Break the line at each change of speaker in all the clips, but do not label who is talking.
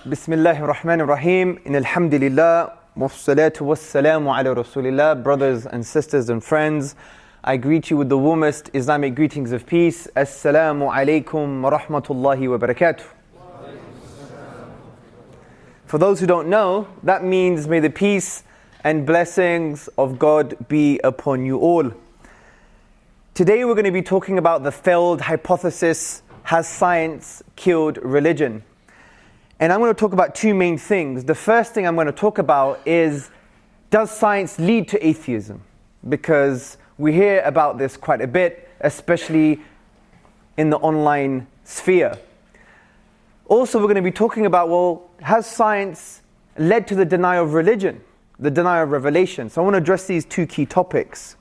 Bismillahir Rahmanir Rahim. Alhamdulillah. Wassalatu wassalamu ala Rasulillah. Brothers and sisters and friends, I greet you with the warmest Islamic greetings of peace. Assalamu alaikum wa rahmatullahi wa barakatuh. For those who don't know, that means may the peace and blessings of God be upon you all. Today we're going to be talking about the failed hypothesis, has science killed religion? And I'm going to talk about two main things. The first thing I'm going to talk about is, does science lead to atheism? Because we hear about this quite a bit, especially in the online sphere. Also, we're going to be talking about, well, has science led to the denial of religion, the denial of revelation? So I want to address these two key topics.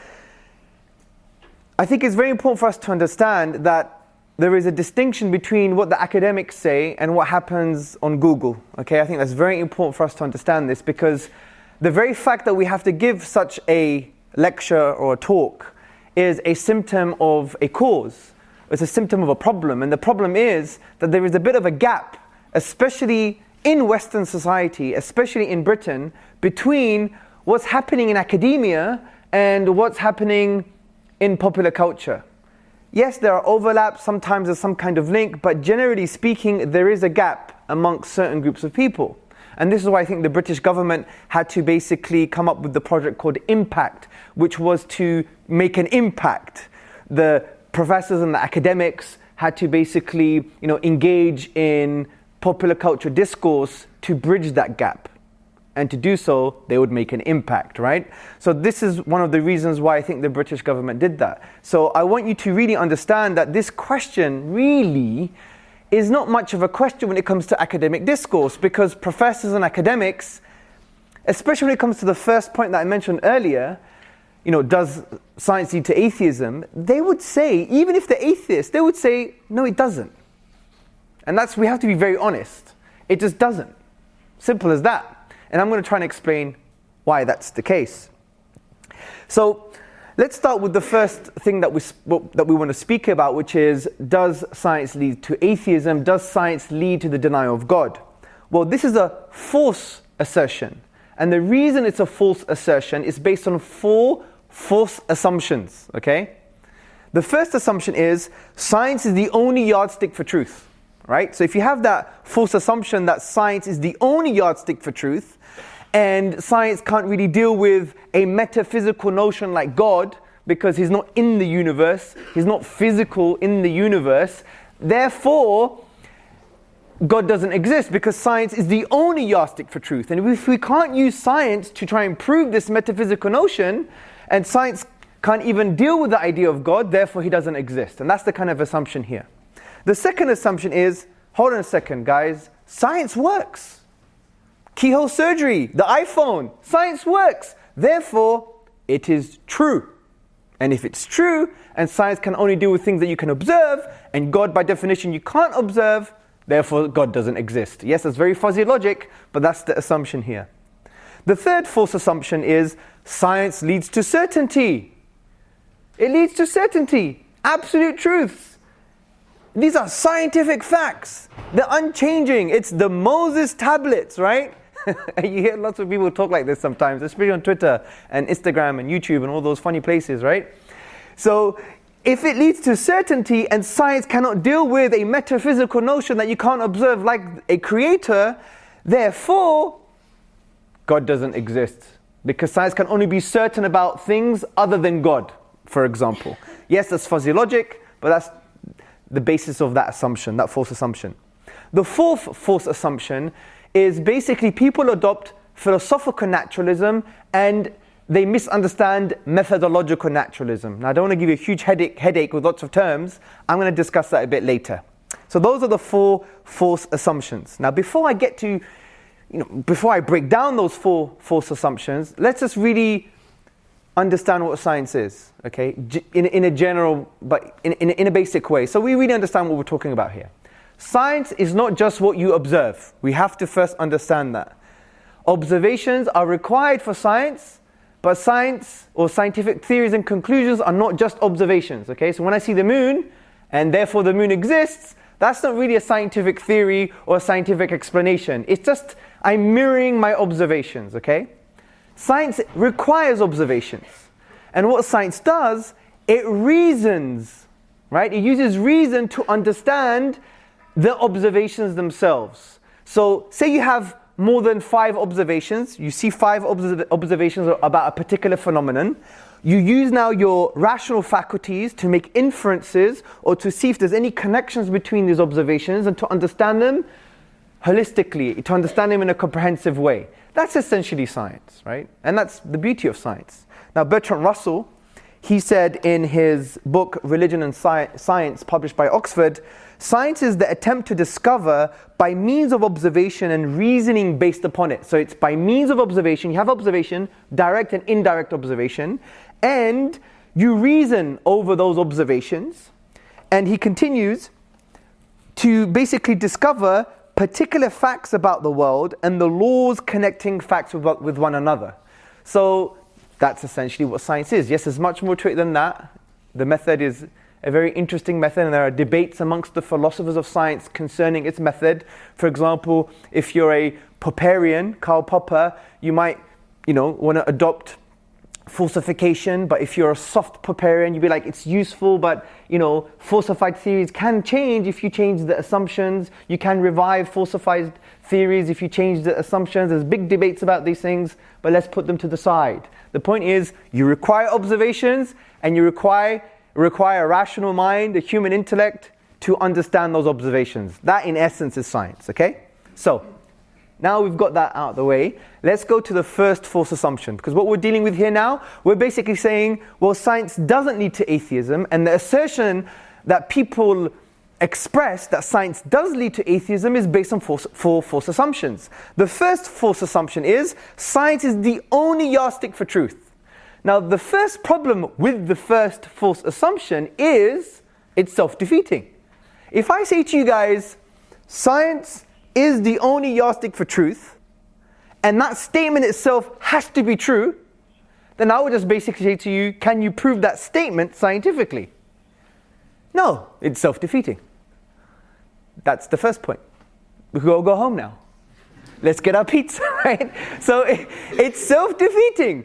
I think it's very important for us to understand that there is a distinction between what the academics say and what happens on Google. Okay, I think that's very important for us to understand this, because the very fact that we have to give such a lecture or a talk is a symptom of a cause. It's a symptom of a problem. And the problem is that there is a bit of a gap, especially in Western society, especially in Britain, between what's happening in academia and what's happening in popular culture. Yes, there are overlaps, sometimes there's some kind of link, but generally speaking, there is a gap amongst certain groups of people. And this is why I think the British government had to basically come up with the project called Impact, which was to make an impact. The professors and the academics had to basically, engage in popular culture discourse to bridge that gap. And to do so, they would make an impact, right? So this is one of the reasons why I think the British government did that. So I want you to really understand that this question really is not much of a question when it comes to academic discourse, because professors and academics, especially when it comes to the first point that I mentioned earlier, does science lead to atheism? They would say, even if they're atheists, they would say, no, it doesn't. And we have to be very honest. It just doesn't. Simple as that. And I'm going to try and explain why that's the case. So let's start with the first thing that we want to speak about, which is, does science lead to atheism? Does science lead to the denial of God? Well, this is a false assertion. And the reason it's a false assertion is based on 4 false assumptions, okay? The first assumption is, science is the only yardstick for truth, right? So if you have that false assumption that science is the only yardstick for truth, and science can't really deal with a metaphysical notion like God, because he's not in the universe, he's not physical in the universe, therefore God doesn't exist, because science is the only yardstick for truth. And if we can't use science to try and prove this metaphysical notion, and science can't even deal with the idea of God, therefore he doesn't exist. And that's the kind of assumption here. The second assumption is, hold on a second guys, science works. Keyhole surgery, the iPhone, science works. Therefore, it is true. And if it's true, and science can only deal with things that you can observe, and God by definition you can't observe, therefore God doesn't exist. Yes, that's very fuzzy logic, but that's the assumption here. The third false assumption is, science leads to certainty. It leads to certainty, absolute truths. These are scientific facts. They're unchanging. It's the Moses tablets, right? You hear lots of people talk like this sometimes, especially on Twitter and Instagram and YouTube and all those funny places, right? So if it leads to certainty and science cannot deal with a metaphysical notion that you can't observe like a creator, therefore God doesn't exist. Because science can only be certain about things other than God, for example. Yes, that's fuzzy logic, but that's the basis of that assumption, that false assumption. The fourth false assumption is basically people adopt philosophical naturalism and they misunderstand methodological naturalism. Now I don't want to give you a huge headache with lots of terms. I'm going to discuss that a bit later. So those are the 4 false assumptions. Now before I break down those 4 false assumptions, let's just really understand what science is, okay? In a general, but in a basic way. So we really understand what we're talking about here. Science is not just what you observe. We have to first understand that. Observations are required for science, but science or scientific theories and conclusions are not just observations, okay? So when I see the moon, and therefore the moon exists, That's not really a scientific theory or a scientific explanation. It's just I'm mirroring my observations, okay? Science requires observations. And what science does, it reasons, right? It uses reason to understand the observations themselves. So say you have more than 5 observations, you see 5 observations about a particular phenomenon. You use now your rational faculties to make inferences or to see if there's any connections between these observations and to understand them holistically, to understand them in a comprehensive way. That's essentially science, right? And that's the beauty of science. Now, Bertrand Russell, he said in his book, Religion and Science, published by Oxford, science is the attempt to discover by means of observation and reasoning based upon it. So it's by means of observation. You have observation, direct and indirect observation, and you reason over those observations. And he continues to basically discover particular facts about the world and the laws connecting facts with one another. So that's essentially what science is. Yes, there's much more to it than that. The method is a very interesting method, and there are debates amongst the philosophers of science concerning its method. For example, if you're a Popperian, Karl Popper, you might, want to adopt falsification, but if you're a soft Popperian, you'd be like, it's useful, but, falsified theories can change if you change the assumptions. You can revive falsified theories if you change the assumptions. There's big debates about these things, but let's put them to the side. The point is, you require observations, and you require a rational mind, a human intellect, to understand those observations. That, in essence, is science, okay? So, now we've got that out of the way, let's go to the first false assumption. Because what we're dealing with here now, we're basically saying, well, science doesn't lead to atheism, and the assertion that people express that science does lead to atheism is based on four false assumptions. The first false assumption is, science is the only yardstick for truth. Now, the first problem with the first false assumption is, it's self-defeating. If I say to you guys, science is the only yardstick for truth, and that statement itself has to be true, then I would just basically say to you, can you prove that statement scientifically? No, it's self-defeating. That's the first point. We can all go home now. Let's get our pizza, right? So it's self-defeating.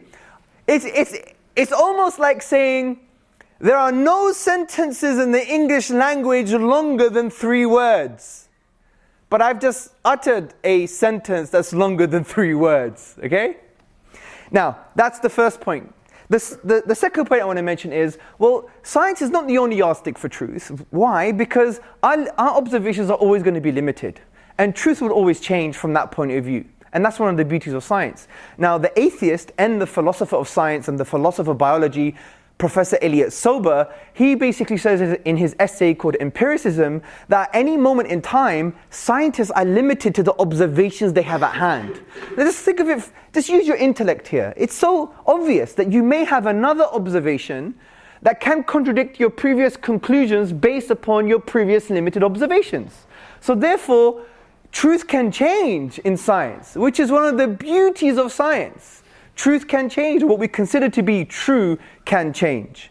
It's almost like saying, there are no sentences in the English language longer than 3 words. But I've just uttered a sentence that's longer than 3 words, okay? Now, that's the first point. The second point I want to mention is, well, science is not the only yardstick for truth. Why? Because our observations are always going to be limited. And truth will always change from that point of view. And that's one of the beauties of science. Now, the atheist and the philosopher of science and the philosopher of biology, Professor Elliot Sober, he basically says in his essay called Empiricism that at any moment in time, scientists are limited to the observations they have at hand. Now just think of it, just use your intellect here. It's so obvious that you may have another observation that can contradict your previous conclusions based upon your previous limited observations. So therefore, truth can change in science, which is one of the beauties of science. Truth can change. What we consider to be true can change.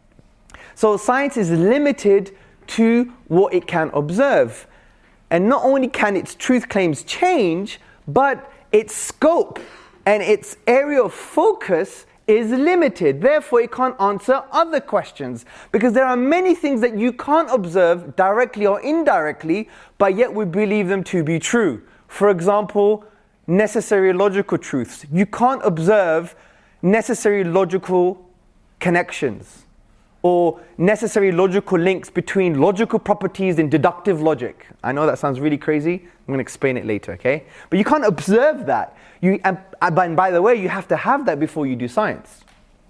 So science is limited to what it can observe. And not only can its truth claims change, but its scope and its area of focus is limited. Therefore, it can't answer other questions. Because there are many things that you can't observe directly or indirectly, but yet we believe them to be true. For example, necessary logical truths. You can't observe necessary logical connections or necessary logical links between logical properties in deductive logic. I know that sounds really crazy. I'm going to explain it later, okay? But you can't observe that. And by the way, you have to have that before you do science.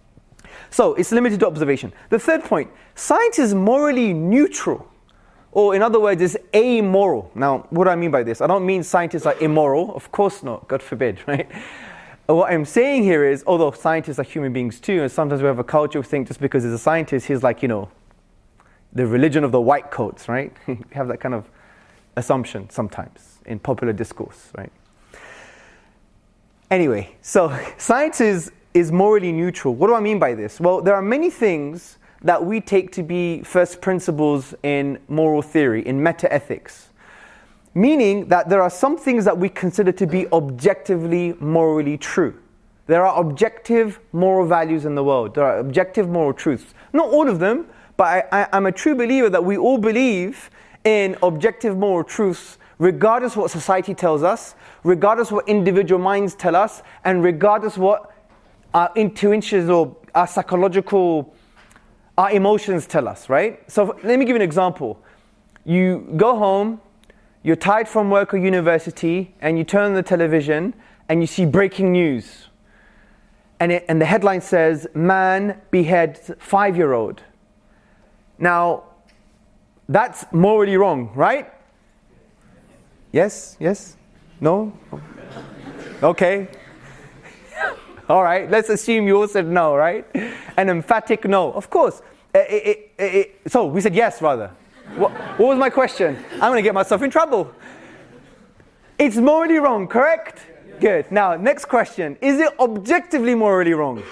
So it's limited to observation. The third point, science is morally neutral. Or in other words, it's amoral. Now, what do I mean by this? I don't mean scientists are immoral. Of course not. God forbid, right? What I'm saying here is, although scientists are human beings too, and sometimes we have a culture of think just because he's a scientist, he's like, the religion of the white coats, right? We have that kind of assumption sometimes in popular discourse, right? Anyway, so science is morally neutral. What do I mean by this? Well, there are many things that we take to be first principles in moral theory, in metaethics. Meaning that there are some things that we consider to be objectively morally true. There are objective moral values in the world. There are objective moral truths. Not all of them, but I'm a true believer that we all believe in objective moral truths, regardless what society tells us, regardless what individual minds tell us, and regardless what our intuitions or our psychological, our emotions tell us, right? So let me give you an example. You go home, you're tired from work or university, and you turn on the television, and you see breaking news. And the headline says, man beheads 5-year-old. Now, that's morally wrong, right? Yes? Yes? No? Okay. All right, let's assume you all said no, right? An emphatic no. Of course. So, we said yes, rather. What was my question? I'm going to get myself in trouble. It's morally wrong, correct? Good. Now, next question. Is it objectively morally wrong?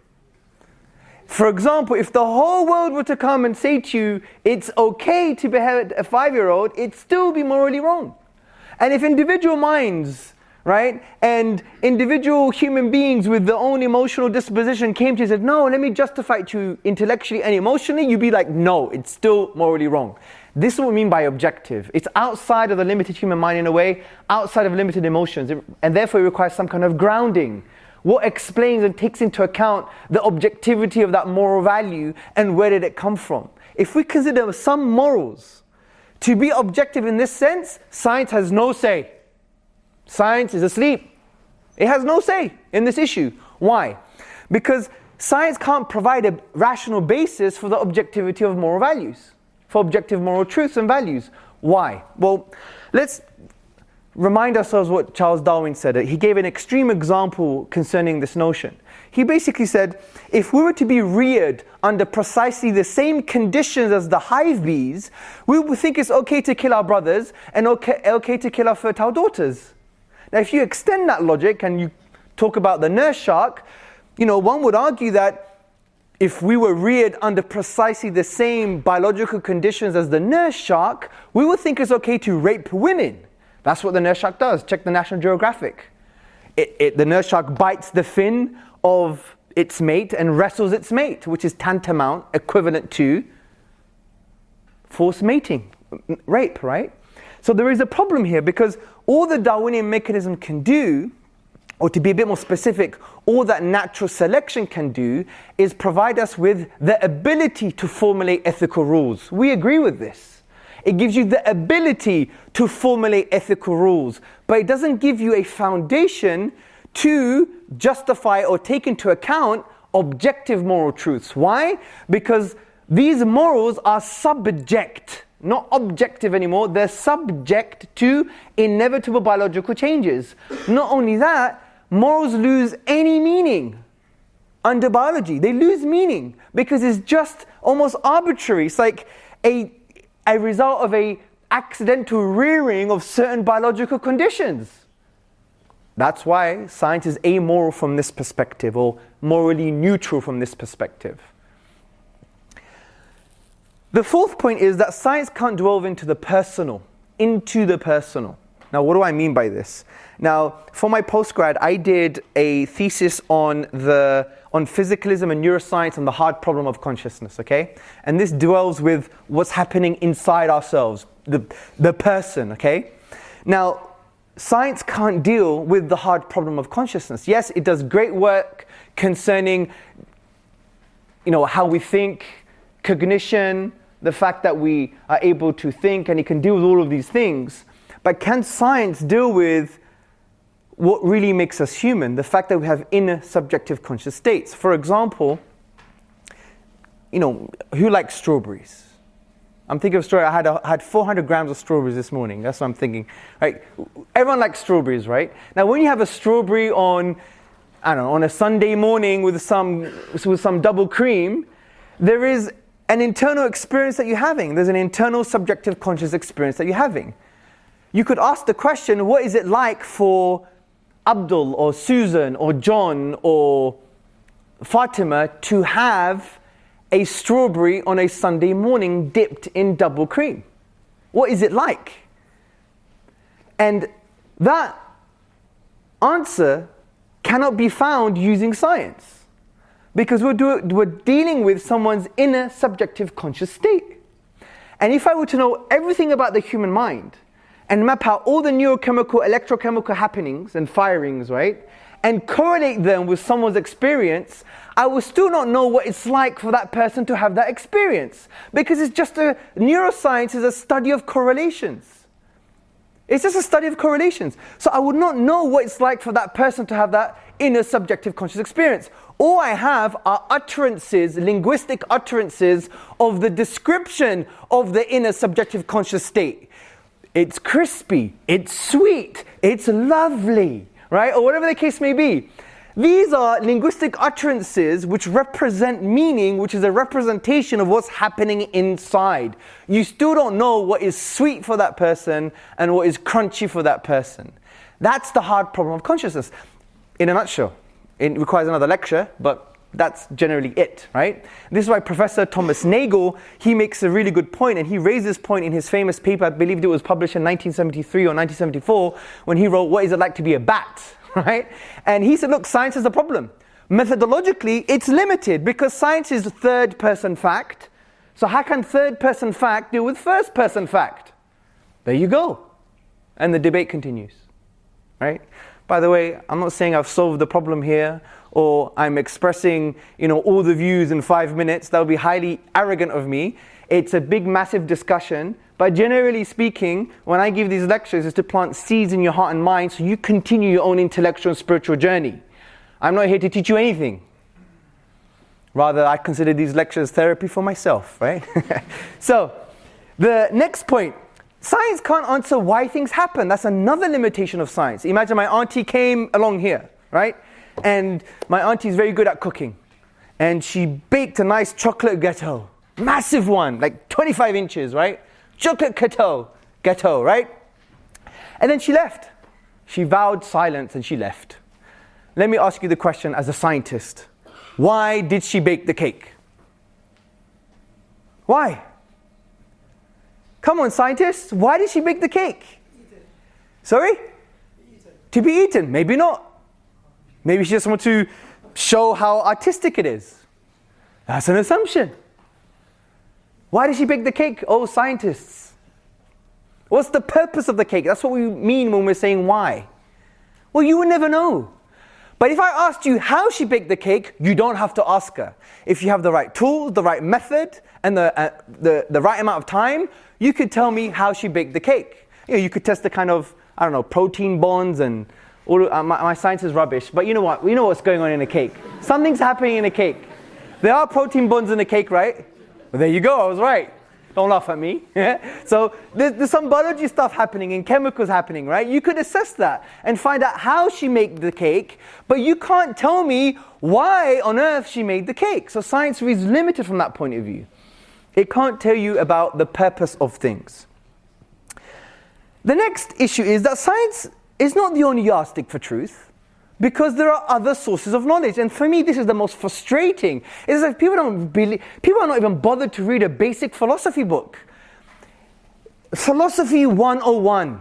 For example, if the whole world were to come and say to you, it's okay to behead a 5-year-old, it'd still be morally wrong. And if individual minds, right, and individual human beings with their own emotional disposition came to you and said, no, let me justify it to you intellectually and emotionally, you'd be like, no, it's still morally wrong. This is what we mean by objective. It's outside of the limited human mind in a way, outside of limited emotions, and therefore it requires some kind of grounding. What explains and takes into account the objectivity of that moral value and where did it come from? If we consider some morals to be objective in this sense, science has no say. Science is asleep. It has no say in this issue. Why? Because science can't provide a rational basis for the objectivity of moral values, for objective moral truths and values. Why? Well, let's remind ourselves what Charles Darwin said. He gave an extreme example concerning this notion. He basically said, if we were to be reared under precisely the same conditions as the hive bees, we would think it's okay to kill our brothers and okay to kill our fertile daughters. Now, if you extend that logic and you talk about the nurse shark, one would argue that if we were reared under precisely the same biological conditions as the nurse shark, we would think it's okay to rape women. That's what the nurse shark does. Check the National Geographic. The nurse shark bites the fin of its mate and wrestles its mate, which is tantamount, equivalent to forced mating, rape, right? So there is a problem here because all the Darwinian mechanism can do, or to be a bit more specific, all that natural selection can do is provide us with the ability to formulate ethical rules. We agree with this. It gives you the ability to formulate ethical rules, but it doesn't give you a foundation to justify or take into account objective moral truths. Why? Because these morals are subject, not objective anymore. They're subject to inevitable biological changes. Not only that, morals lose any meaning under biology. They lose meaning because it's just almost arbitrary. It's like a result of a accidental rearing of certain biological conditions. That's why science is amoral from this perspective, or morally neutral from this perspective. The fourth point is that science can't delve into the personal. Now, what do I mean by this? Now, for my postgrad, I did a thesis on physicalism and neuroscience and the hard problem of consciousness, okay? And this dwells with what's happening inside ourselves, the person, okay? Now, science can't deal with the hard problem of consciousness. Yes, it does great work concerning, how we think, cognition, the fact that we are able to think, and it can deal with all of these things. But can science deal with what really makes us human? The fact that we have inner subjective conscious states. For example, who likes strawberries? I'm thinking of strawberries. I had 400 grams of strawberries this morning. That's what I'm thinking. Right? Everyone likes strawberries, right? Now, when you have a strawberry on a Sunday morning with some double cream, there is an internal experience that you're having. There's an internal subjective conscious experience that you're having. You could ask the question, what is it like for Abdul or Susan or John or Fatima to have a strawberry on a Sunday morning dipped in double cream? What is it like? And that answer cannot be found using science, because we're dealing with someone's inner subjective conscious state. And if I were to know everything about the human mind and map out all the neurochemical, electrochemical happenings and firings, right, and correlate them with someone's experience, I will still not know what it's like for that person to have that experience, because neuroscience is a study of correlations. It's just a study of correlations. So I would not know what it's like for that person to have that inner subjective conscious experience. All I have are utterances, linguistic utterances of the description of the inner subjective conscious state. It's crispy, it's sweet, it's lovely, right? Or whatever the case may be. These are linguistic utterances which represent meaning, which is a representation of what's happening inside. You still don't know what is sweet for that person and what is crunchy for that person. That's the hard problem of consciousness. In a nutshell. It requires another lecture, but that's generally it, right? This is why Professor Thomas Nagel, he makes a really good point, and he raised this point in his famous paper, I believe it was published in 1973 or 1974, when he wrote, "What is it like to be a bat?" Right? And he said, look, science is a problem. Methodologically, it's limited because science is third-person fact. So how can third-person fact deal with first-person fact? There you go. And the debate continues. Right? By the way, I'm not saying I've solved the problem here, or I'm expressing, all the views in 5 minutes. That would be highly arrogant of me. It's a big, massive discussion. But generally speaking, when I give these lectures, it's to plant seeds in your heart and mind so you continue your own intellectual and spiritual journey. I'm not here to teach you anything. Rather, I consider these lectures therapy for myself, right? So, the next point. Science can't answer why things happen. That's another limitation of science. Imagine my auntie came along here, right? And my auntie is very good at cooking. And she baked a nice chocolate gâteau. Massive one, like 25 inches, right? Chocolate gâteau, right? And then she left. She vowed silence and she left. Let me ask you the question as a scientist. Why did she bake the cake? Why? Come on, scientists. Why did she bake the cake? Sorry? To be eaten. Maybe not. Maybe she just wants to show how artistic it is. That's an assumption. Why did she bake the cake? Oh, scientists. What's the purpose of the cake? That's what we mean when we're saying why. Well, you would never know. But if I asked you how she baked the cake, you don't have to ask her. If you have the right tools, the right method, and the right amount of time, you could tell me how she baked the cake. You could test the kind of, protein bonds and all. My science is rubbish, but you know what? We know what's going on in a cake. Something's happening in a cake. There are protein bonds in a cake, right? Well, there you go, I was right. Don't laugh at me. So there's some biology stuff happening and chemicals happening, right? You could assess that and find out how she made the cake, but you can't tell me why on earth she made the cake. So science is limited from that point of view. It can't tell you about the purpose of things. The next issue is that science is not the only yardstick for truth, because there are other sources of knowledge. And for me, this is the most frustrating. It's like people are not even bothered to read a basic philosophy book. Philosophy 101.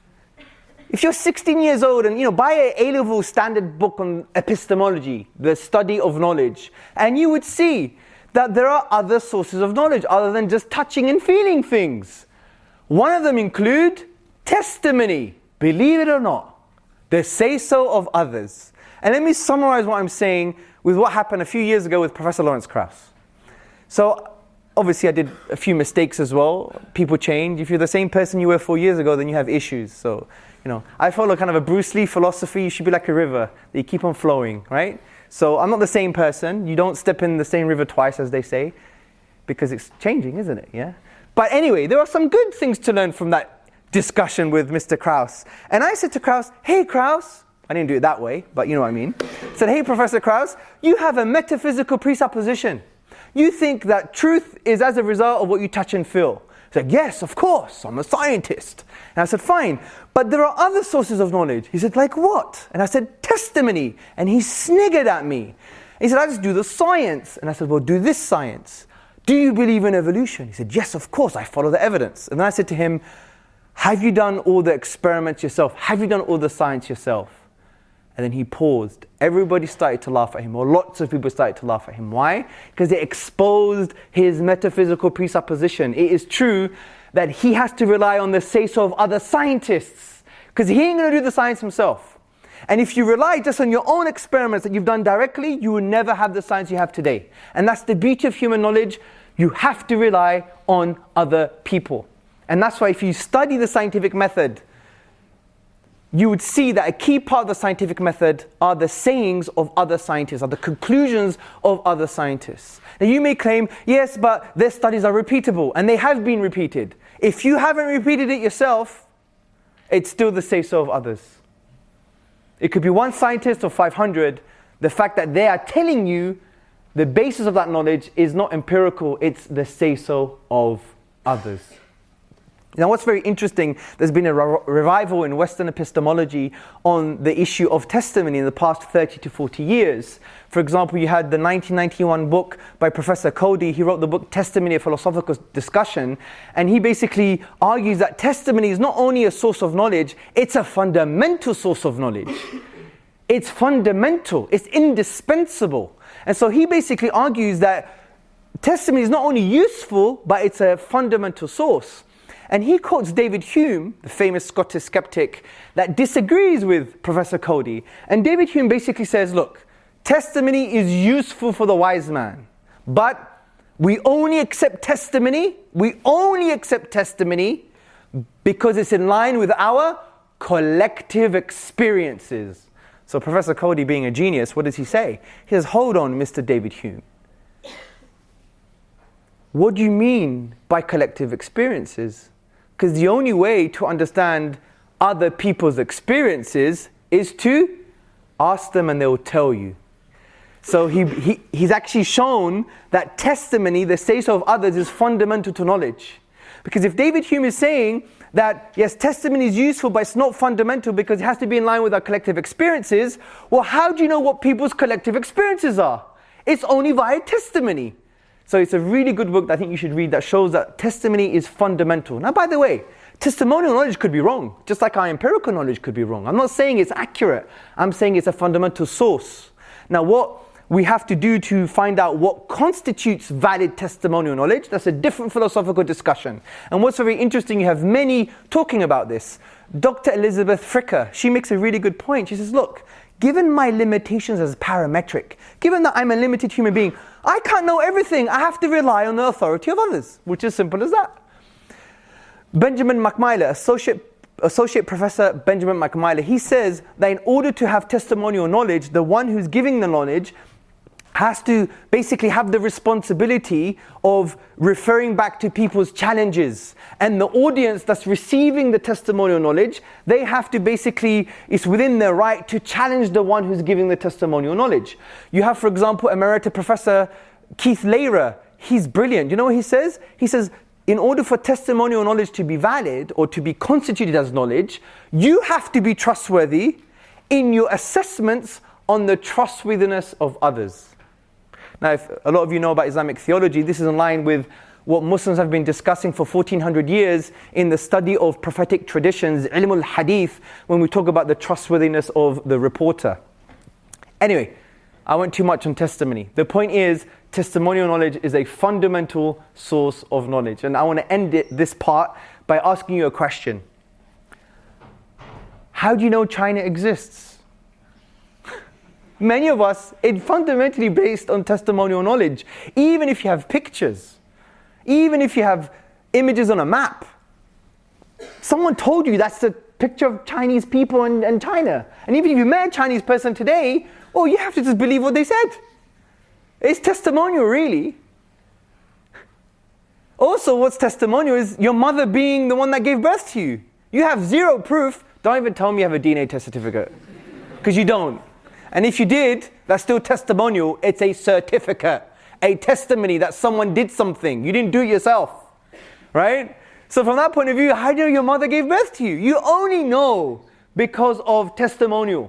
If you're 16 years old and buy an A-level standard book on epistemology, the study of knowledge, and you would see that there are other sources of knowledge other than just touching and feeling things. One of them include testimony, believe it or not. The say-so of others. And let me summarize what I'm saying with what happened a few years ago with Professor Lawrence Krauss. So, obviously I did a few mistakes as well. People change. If you're the same person you were 4 years ago, then you have issues. So, I follow kind of a Bruce Lee philosophy. You should be like a river. You keep on flowing, right? So, I'm not the same person. You don't step in the same river twice, as they say, because it's changing, isn't it? Yeah. But anyway, there are some good things to learn from that discussion with Mr. Krauss. And I said to Krauss, hey Krauss, I didn't do it that way, but you know what I mean. I said, hey Professor Krauss, you have a metaphysical presupposition. You think that truth is as a result of what you touch and feel. He said, yes, of course, I'm a scientist. And I said, fine, but there are other sources of knowledge. He said, like what? And I said, testimony. And he sniggered at me. He said, I just do the science. And I said, well, do this science. Do you believe in evolution? He said, yes, of course, I follow the evidence. And then I said to him, have you done all the experiments yourself? Have you done all the science yourself? And then he paused. Everybody started to laugh at him, or lots of people started to laugh at him. Why? Because it exposed his metaphysical presupposition. It is true that he has to rely on the say-so of other scientists, because he ain't going to do the science himself. And if you rely just on your own experiments that you've done directly, you will never have the science you have today. And that's the beauty of human knowledge. You have to rely on other people. And that's why if you study the scientific method, you would see that a key part of the scientific method are the sayings of other scientists, are the conclusions of other scientists. Now you may claim, yes, but their studies are repeatable, and they have been repeated. If you haven't repeated it yourself, it's still the say-so of others. It could be one scientist or 500. The fact that they are telling you the basis of that knowledge is not empirical, it's the say-so of others. Now what's very interesting, there's been a revival in Western epistemology on the issue of testimony in the past 30 to 40 years. For example, you had the 1991 book by Professor Cody. He wrote the book Testimony, a Philosophical Discussion, and he basically argues that testimony is not only a source of knowledge, it's a fundamental source of knowledge. It's fundamental, it's indispensable. And so he basically argues that testimony is not only useful, but it's a fundamental source. And he quotes David Hume, the famous Scottish skeptic, that disagrees with Professor Cody. And David Hume basically says, look, testimony is useful for the wise man, but we only accept testimony because it's in line with our collective experiences. So Professor Cody, being a genius, what does he say? He says, hold on, Mr. David Hume. What do you mean by collective experiences? Because the only way to understand other people's experiences is to ask them and they will tell you. So he's actually shown that testimony, the say-so of others, is fundamental to knowledge. Because if David Hume is saying that, yes, testimony is useful, but it's not fundamental because it has to be in line with our collective experiences, well, how do you know what people's collective experiences are? It's only via testimony. So it's a really good book that I think you should read that shows that testimony is fundamental. Now, by the way, testimonial knowledge could be wrong, just like our empirical knowledge could be wrong. I'm not saying it's accurate. I'm saying it's a fundamental source. Now, what we have to do to find out what constitutes valid testimonial knowledge, that's a different philosophical discussion. And what's very interesting, you have many talking about this. Dr. Elizabeth Fricker, she makes a really good point. She says, look, given my limitations as parametric, given that I'm a limited human being, I can't know everything. I have to rely on the authority of others, which is simple as that. Benjamin McMyler, Associate Professor Benjamin McMyler, he says that in order to have testimonial knowledge, the one who's giving the knowledge has to basically have the responsibility of referring back to people's challenges. And the audience that's receiving the testimonial knowledge, they have to basically, it's within their right to challenge the one who's giving the testimonial knowledge. You have, for example, Emerita Professor Keith Lehrer. He's brilliant. You know what he says? He says, in order for testimonial knowledge to be valid or to be constituted as knowledge, you have to be trustworthy in your assessments on the trustworthiness of others. Now, if a lot of you know about Islamic theology, this is in line with what Muslims have been discussing for 1400 years in the study of prophetic traditions, ilm al-hadith, when we talk about the trustworthiness of the reporter. Anyway, I went too much on testimony. The point is, testimonial knowledge is a fundamental source of knowledge. And I want to end this part by asking you a question. How do you know China exists? Many of us, it's fundamentally based on testimonial knowledge. Even if you have pictures, even if you have images on a map, someone told you that's the picture of Chinese people in China. And even if you met a Chinese person today, oh, you have to just believe what they said. It's testimonial, really. Also, what's testimonial is your mother being the one that gave birth to you. You have zero proof. Don't even tell me you have a DNA test certificate, because you don't. And if you did, that's still testimonial. It's a certificate, a testimony that someone did something. You didn't do it yourself, right? So from that point of view, how do you know your mother gave birth to you? You only know because of testimonial.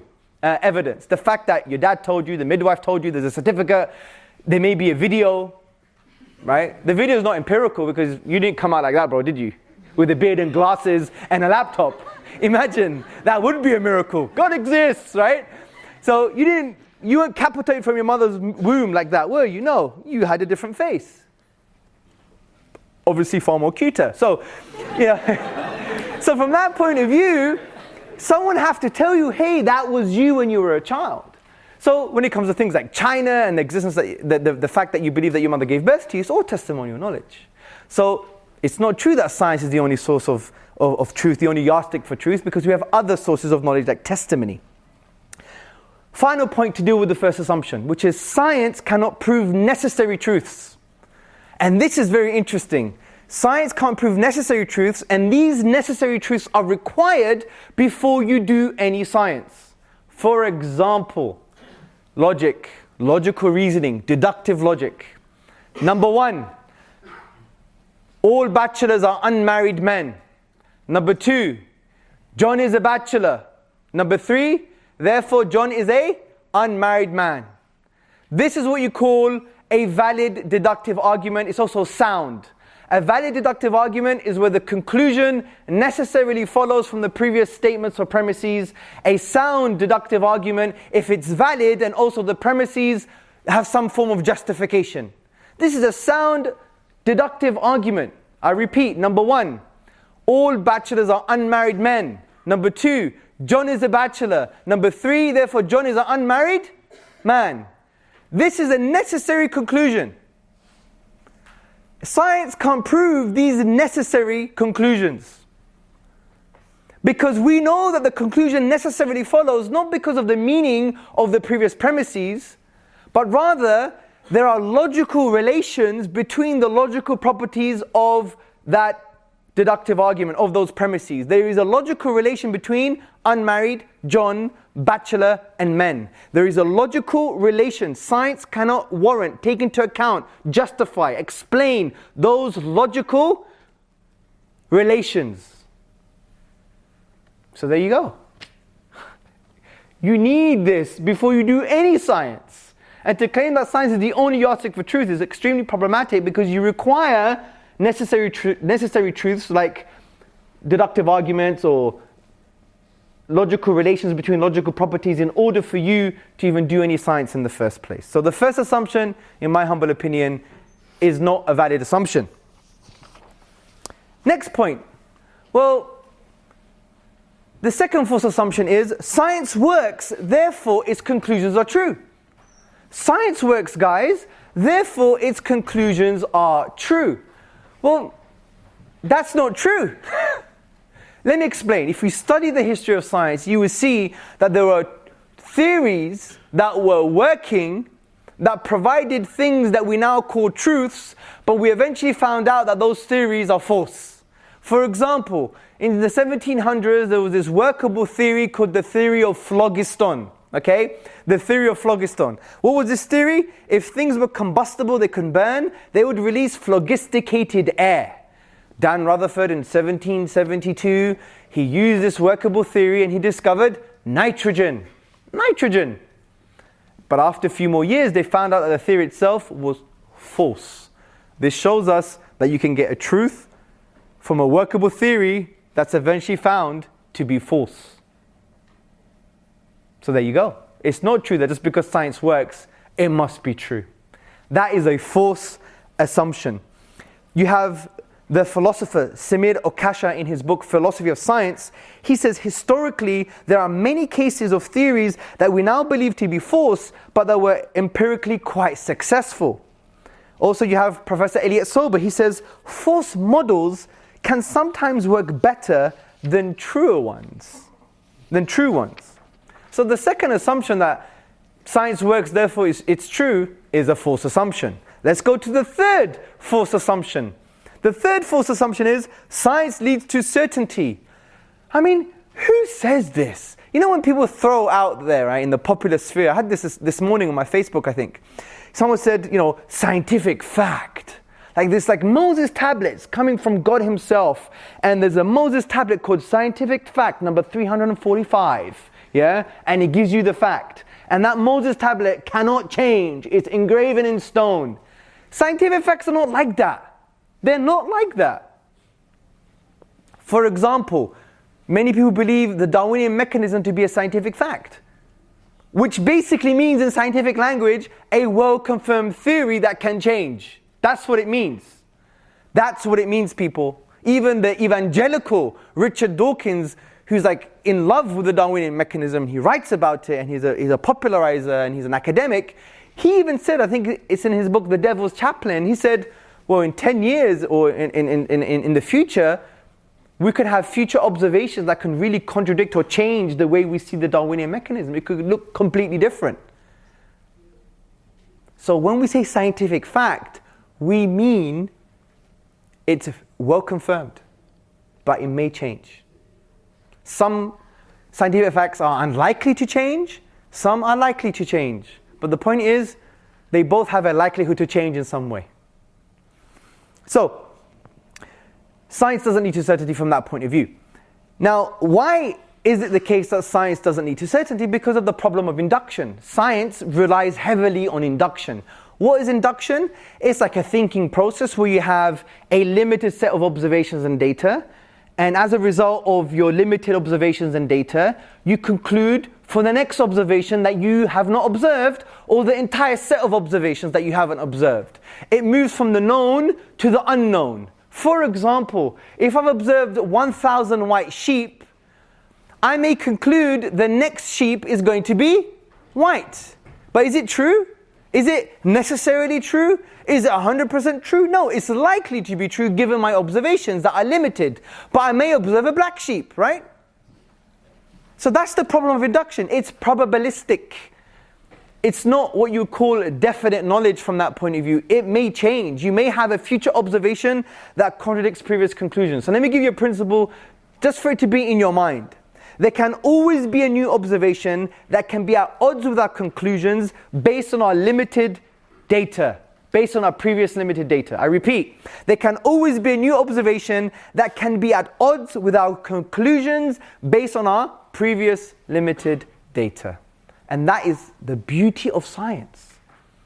evidence. The fact that your dad told you, the midwife told you, there's a certificate, there may be a video, right? The video is not empirical because you didn't come out like that, bro, did you? With a beard and glasses and a laptop. Imagine, that would be a miracle. God exists, right? So you weren't capitated from your mother's womb like that, were you? No, you had a different face. Obviously far more cuter. So, so from that point of view, someone have to tell you, hey, that was you when you were a child. So when it comes to things like China and the existence, the fact that you believe that your mother gave birth to you, it's all testimonial knowledge. So it's not true that science is the only source of truth, the only yardstick for truth, because we have other sources of knowledge like testimony. Final point to deal with the first assumption, which is science cannot prove necessary truths. And this is very interesting. Science can't prove necessary truths, and these necessary truths are required before you do any science. For example, logic, logical reasoning, deductive logic. Number one, all bachelors are unmarried men. Number two, John is a bachelor. Number three, therefore John is a unmarried man. This is what you call a valid deductive argument. It's also sound. A valid deductive argument is where the conclusion necessarily follows from the previous statements or premises. A sound deductive argument, if it's valid and also the premises have some form of justification. This is a sound deductive argument. I repeat, number one, all bachelors are unmarried men. Number two, John is a bachelor. Number three, therefore John is an unmarried man. This is a necessary conclusion. Science can't prove these necessary conclusions. Because we know that the conclusion necessarily follows not because of the meaning of the previous premises, but rather there are logical relations between the logical properties of that deductive argument, of those premises. There is a logical relation between unmarried, John, bachelor, and men. There is a logical relation. Science cannot warrant, take into account, justify, explain those logical relations. So there you go. You need this before you do any science. And to claim that science is the only yardstick for truth is extremely problematic because you require necessary truths like deductive arguments or logical relations between logical properties in order for you to even do any science in the first place. So the first assumption, in my humble opinion, is not a valid assumption. Next point. Well, the second false assumption is science works, therefore its conclusions are true. Science works, guys, therefore its conclusions are true. Well, that's not true. Let me explain. If we study the history of science, you will see that there were theories that were working, that provided things that we now call truths, but we eventually found out that those theories are false. For example, in the 1700s, there was this workable theory called the theory of phlogiston. Okay? The theory of phlogiston. What was this theory? If things were combustible, they could burn, they would release phlogisticated air. Dan Rutherford in 1772, he used this workable theory and he discovered nitrogen. Nitrogen. But after a few more years, they found out that the theory itself was false. This shows us that you can get a truth from a workable theory that's eventually found to be false. So there you go. It's not true that just because science works, it must be true. That is a false assumption. You have the philosopher Samir Okasha in his book Philosophy of Science. He says historically there are many cases of theories that we now believe to be false, but that were empirically quite successful. Also you have Professor Elliot Sober. He says false models can sometimes work better than true ones. So the second assumption that science works, therefore it's true, is a false assumption. Let's go to the third false assumption. The third false assumption is science leads to certainty. I mean, who says this? You know when people throw out there, right, in the popular sphere, I had this morning on my Facebook, I think. Someone said, scientific fact. Like this, like Moses tablets coming from God himself. And there's a Moses tablet called Scientific Fact number 345. yeah? And it gives you the fact. And that Moses tablet cannot change. It's engraven in stone. Scientific facts are not like that. They're not like that. For example, many people believe the Darwinian mechanism to be a scientific fact, which basically means in scientific language, a well-confirmed theory that can change. That's what it means. That's what it means, people. Even the evangelical Richard Dawkins, who's like in love with the Darwinian mechanism, he writes about it, and he's a popularizer, and he's an academic. He even said, I think it's in his book, The Devil's Chaplain, he said, well, in 10 years or in the future, we could have future observations that can really contradict or change the way we see the Darwinian mechanism. It could look completely different. So when we say scientific fact, we mean it's well confirmed, but it may change. Some scientific facts are unlikely to change, some are likely to change. But the point is, they both have a likelihood to change in some way. So, science doesn't lead to certainty from that point of view. Now, why is it the case that science doesn't lead to certainty? Because of the problem of induction. Science relies heavily on induction. What is induction? It's like a thinking process where you have a limited set of observations and data, and as a result of your limited observations and data, you conclude for the next observation that you have not observed, or the entire set of observations that you haven't observed. It moves from the known to the unknown. For example, if I've observed 1,000 white sheep, I may conclude the next sheep is going to be white. But is it true? Is it necessarily true? Is it 100% true? No, it's likely to be true given my observations that are limited. But I may observe a black sheep, right? So that's the problem of induction. It's probabilistic. It's not what you call definite knowledge from that point of view. It may change. You may have a future observation that contradicts previous conclusions. So let me give you a principle just for it to be in your mind. There can always be a new observation that can be at odds with our conclusions based on our limited data, based on our previous limited data. I repeat, there can always be a new observation that can be at odds with our conclusions based on our previous limited data. And that is the beauty of science,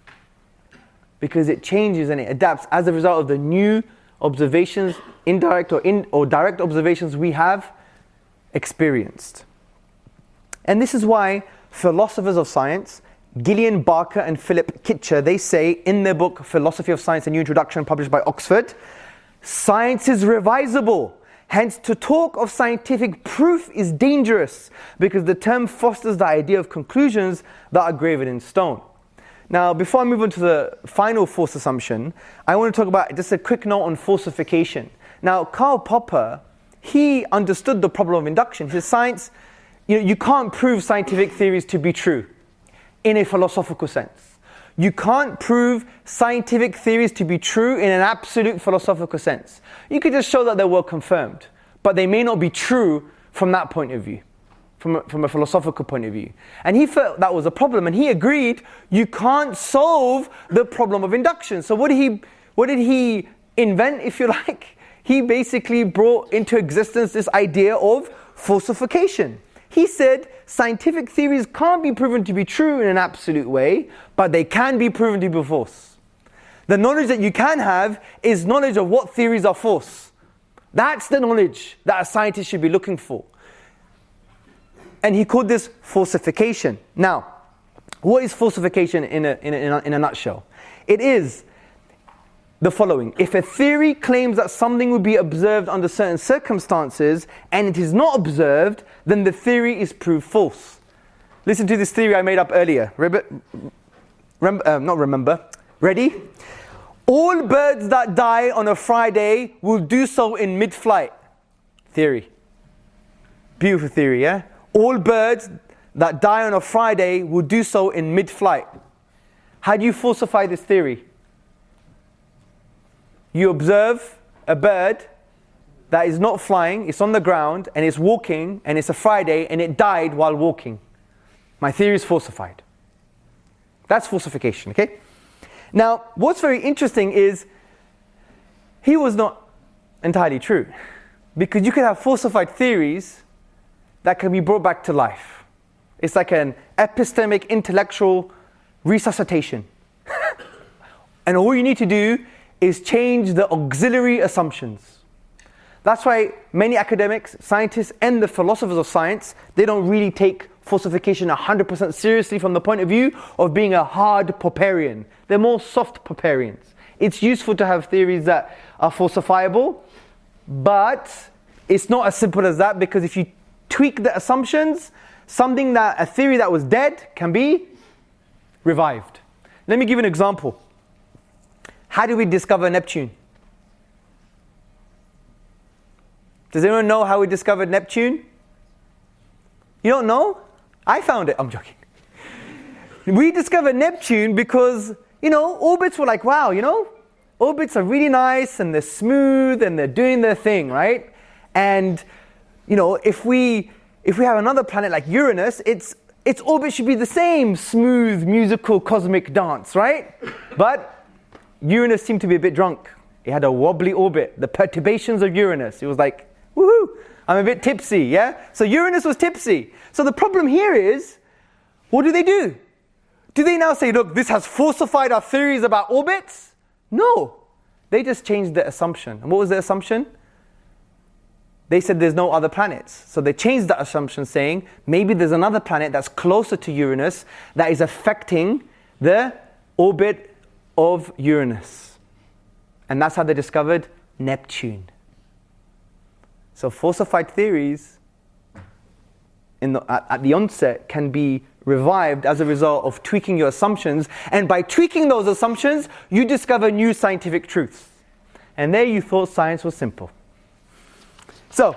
because it changes and it adapts as a result of the new observations, indirect or direct observations we have experienced. And this is why philosophers of science, Gillian Barker and Philip Kitcher, they say in their book Philosophy of Science, a New Introduction, published by Oxford, science is revisable. Hence, to talk of scientific proof is dangerous, because the term fosters the idea of conclusions that are graven in stone. Now, before I move on to the final false assumption, I want to talk about just a quick note on falsification. Now, Karl Popper, he understood the problem of induction. He said, science, you can't prove scientific theories to be true in a philosophical sense. You can't prove scientific theories to be true in an absolute philosophical sense. You could just show that they're well confirmed, but they may not be true from that point of view, from a philosophical point of view. And he felt that was a problem, and he agreed you can't solve the problem of induction. So what did he invent, if you like? He basically brought into existence this idea of falsification. He said scientific theories can't be proven to be true in an absolute way, but they can be proven to be false. The knowledge that you can have is knowledge of what theories are false. That's the knowledge that a scientist should be looking for. And he called this falsification. Now, what is falsification in a nutshell? It is the following. If a theory claims that something will be observed under certain circumstances and it is not observed, then the theory is proved false. Listen to this theory I made up earlier. Ready? All birds that die on a Friday will do so in mid-flight. Theory. Beautiful theory, yeah? All birds that die on a Friday will do so in mid-flight. How do you falsify this theory? You observe a bird that is not flying, it's on the ground, and it's walking, and it's a Friday, and it died while walking. My theory is falsified. That's falsification, okay? Now, what's very interesting is he was not entirely true, because you could have falsified theories that can be brought back to life. It's like an epistemic intellectual resuscitation. And all you need to do is change the auxiliary assumptions. That's why many academics, scientists, and the philosophers of science, they don't really take falsification 100% seriously from the point of view of being a hard Popperian. They're more soft Popperians. It's useful to have theories that are falsifiable, but it's not as simple as that, because if you tweak the assumptions, a theory that was dead can be revived. Let me give you an example. How did we discover Neptune? Does anyone know how we discovered Neptune? You don't know? I found it. I'm joking. We discovered Neptune because, orbits were like, wow, orbits are really nice and they're smooth and they're doing their thing, right? And, if we have another planet like Uranus, its orbit should be the same smooth, musical, cosmic dance, right? But Uranus seemed to be a bit drunk. It had a wobbly orbit, the perturbations of Uranus. It was like, woohoo, I'm a bit tipsy, yeah? So Uranus was tipsy. So the problem here is, what do? Do they now say, look, this has falsified our theories about orbits? No. They just changed the assumption. And what was the assumption? They said there's no other planets. So they changed that assumption, saying maybe there's another planet that's closer to Uranus that is affecting the orbit of Uranus. And that's how they discovered Neptune. So falsified theories at the onset can be revived as a result of tweaking your assumptions. And by tweaking those assumptions, you discover new scientific truths. And there you thought science was simple. So,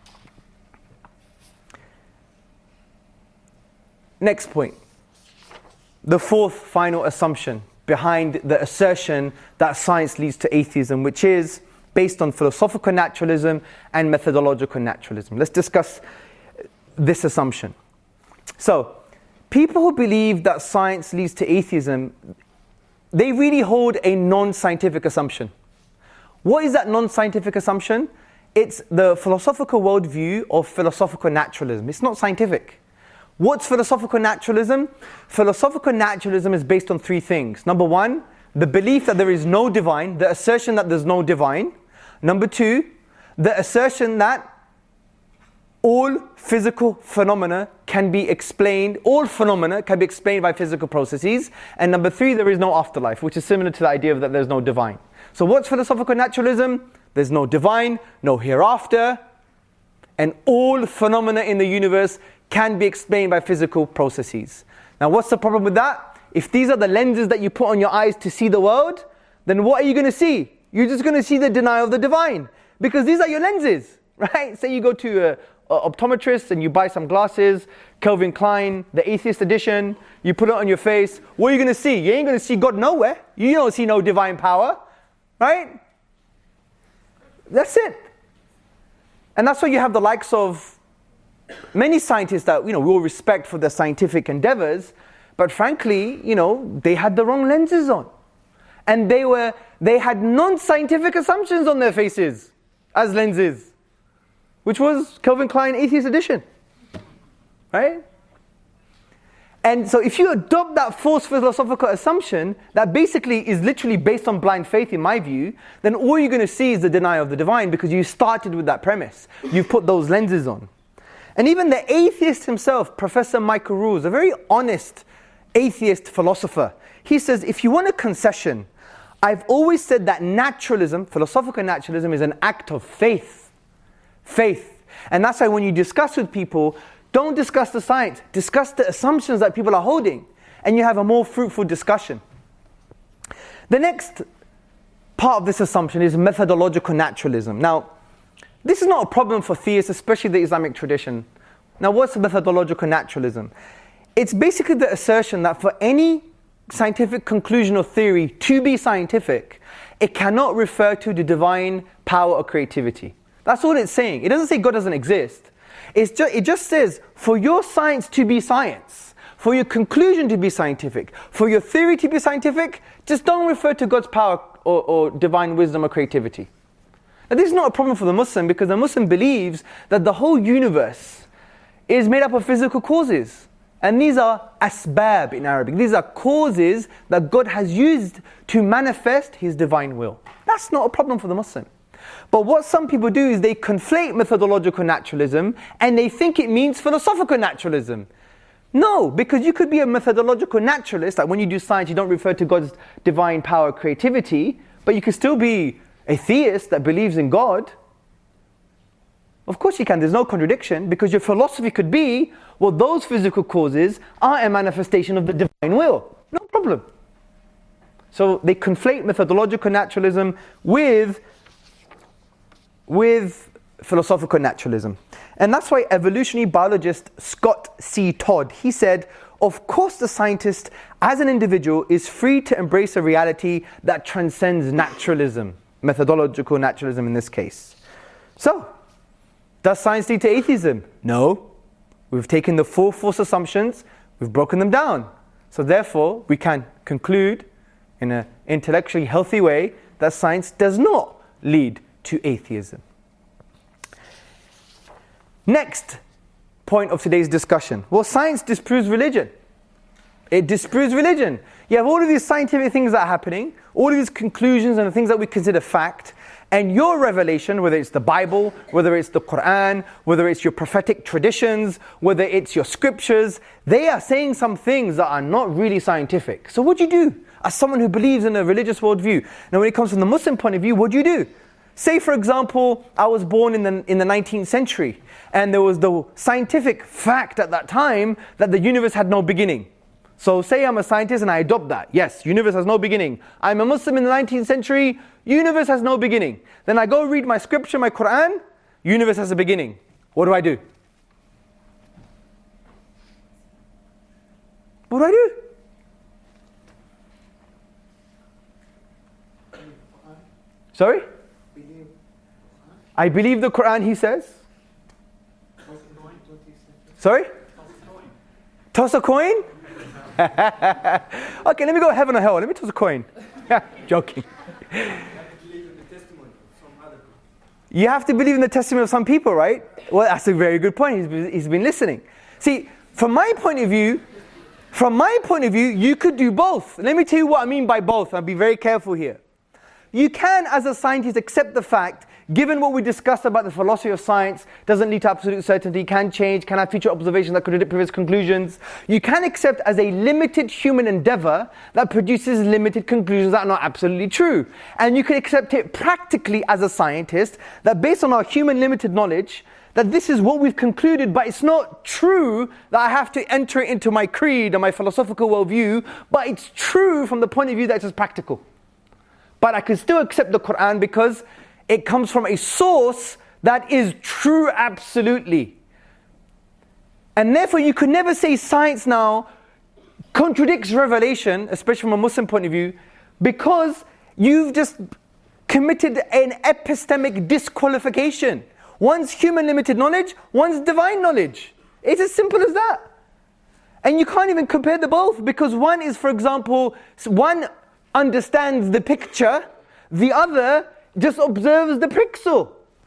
next point. The fourth final assumption behind the assertion that science leads to atheism, which is based on philosophical naturalism and methodological naturalism. Let's discuss this assumption. So, people who believe that science leads to atheism, they really hold a non-scientific assumption. What is that non-scientific assumption? It's the philosophical worldview of philosophical naturalism. It's not scientific. What's philosophical naturalism? Philosophical naturalism is based on three things. Number one, the belief that there is no divine, the assertion that there's no divine. Number two, the assertion that all physical phenomena can be explained, all phenomena can be explained by physical processes. And number three, there is no afterlife, which is similar to the idea that there's no divine. So what's philosophical naturalism? There's no divine, no hereafter, and all phenomena in the universe can be explained by physical processes. Now what's the problem with that? If these are the lenses that you put on your eyes to see the world, then what are you going to see? You're just going to see the denial of the divine, because these are your lenses, right? Say you go to an optometrist and you buy some glasses, Calvin Klein, the Atheist Edition, you put it on your face. What are you going to see? You ain't going to see God nowhere. You don't see no divine power, right? That's it. And that's why you have the likes of many scientists that, we all respect for their scientific endeavors, but frankly, they had the wrong lenses on. And they had non-scientific assumptions on their faces as lenses, which was Calvin Klein Atheist Edition, right? And so if you adopt that false philosophical assumption that basically is literally based on blind faith, in my view, then all you're going to see is the denial of the divine, because you started with that premise. You put those lenses on. And even the atheist himself, Professor Michael Ruse, a very honest atheist philosopher, he says, if you want a concession, I've always said that naturalism, philosophical naturalism, is an act of faith. Faith. And that's why when you discuss with people, don't discuss the science, discuss the assumptions that people are holding, and you have a more fruitful discussion. The next part of this assumption is methodological naturalism. Now, this is not a problem for theists, especially the Islamic tradition. Now, what's methodological naturalism? It's basically the assertion that for any scientific conclusion or theory to be scientific, it cannot refer to the divine power or creativity. That's all it's saying. It doesn't say God doesn't exist. It just says, for your science to be science, for your conclusion to be scientific, for your theory to be scientific, just don't refer to God's power or divine wisdom or creativity. Now, this is not a problem for the Muslim, because the Muslim believes that the whole universe is made up of physical causes. And these are asbab in Arabic. These are causes that God has used to manifest His divine will. That's not a problem for the Muslim. But what some people do is they conflate methodological naturalism and they think it means philosophical naturalism. No, because you could be a methodological naturalist, like when you do science you don't refer to God's divine power, creativity, but you could still be a theist that believes in God. Of course you can, there's no contradiction, because your philosophy could be, well, those physical causes are a manifestation of the divine will. No problem. So they conflate methodological naturalism with philosophical naturalism. And that's why evolutionary biologist Scott C. Todd, he said, of course the scientist as an individual is free to embrace a reality that transcends naturalism, methodological naturalism in this case. So, does science lead to atheism? No. We've taken the four false assumptions, we've broken them down. So therefore, we can conclude in an intellectually healthy way that science does not lead to atheism. Next point of today's discussion. Well, science disproves religion. It disproves religion. You have all of these scientific things that are happening, all of these conclusions and the things that we consider fact, and your revelation, whether it's the Bible, whether it's the Quran, whether it's your prophetic traditions, whether it's your scriptures, they are saying some things that are not really scientific. So what do you do as someone who believes in a religious worldview? Now when it comes from the Muslim point of view, what do you do? Say for example, I was born in the 19th century, and there was the scientific fact at that time that the universe had no beginning. So say I'm a scientist and I adopt that. Yes, universe has no beginning. I'm a Muslim in the 19th century, universe has no beginning. Then I go read my scripture, my Quran, universe has a beginning. What do I do? What do I do? Sorry? I believe the Quran, he says. Sorry? Toss a coin? Okay, let me go heaven or hell. Let me toss a coin. Joking. You have to believe in the testimony of some people, right? Well, that's a very good point. He's been listening. See, from my point of view, you could do both. Let me tell you what I mean by both. I'll be very careful here. You can, as a scientist, accept the fact, given what we discussed about the philosophy of science, doesn't lead to absolute certainty, can change, can have future observations that contradict previous conclusions. You can accept as a limited human endeavor that produces limited conclusions that are not absolutely true. And you can accept it practically as a scientist, that based on our human limited knowledge, that this is what we've concluded, but it's not true that I have to enter it into my creed or my philosophical worldview, but it's true from the point of view that it's just practical. But I can still accept the Quran because it comes from a source that is true absolutely. And therefore you could never say science now contradicts revelation, especially from a Muslim point of view, because you've just committed an epistemic disqualification. One's human limited knowledge, one's divine knowledge. It's as simple as that. And you can't even compare the both, because one is, for example, one understands the picture, the other just observes the pixel.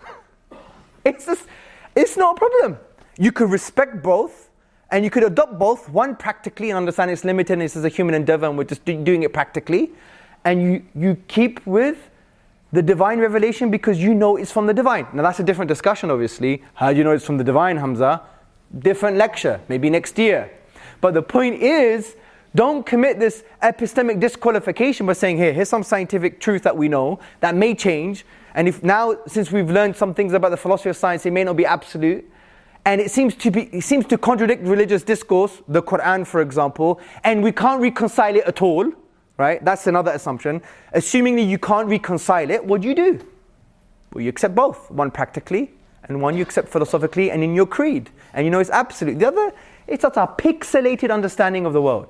It's not a problem. You could respect both, and you could adopt both, one practically and understand it's limited and it's a human endeavor and we're just doing it practically, and you keep with the divine revelation because you know it's from the divine. Now that's a different discussion obviously. How do you know it's from the divine, Hamza? Different lecture, maybe next year. But the point is, don't commit this epistemic disqualification by saying, here's some scientific truth that we know that may change, and if now, since we've learned some things about the philosophy of science, it may not be absolute, and it seems to contradict religious discourse, the Quran for example, and we can't reconcile it at all, right? That's another assumption. Assuming that you can't reconcile it, what do? Well, you accept both, one practically, and one you accept philosophically and in your creed, and you know it's absolute. The other, it's such a pixelated understanding of the world.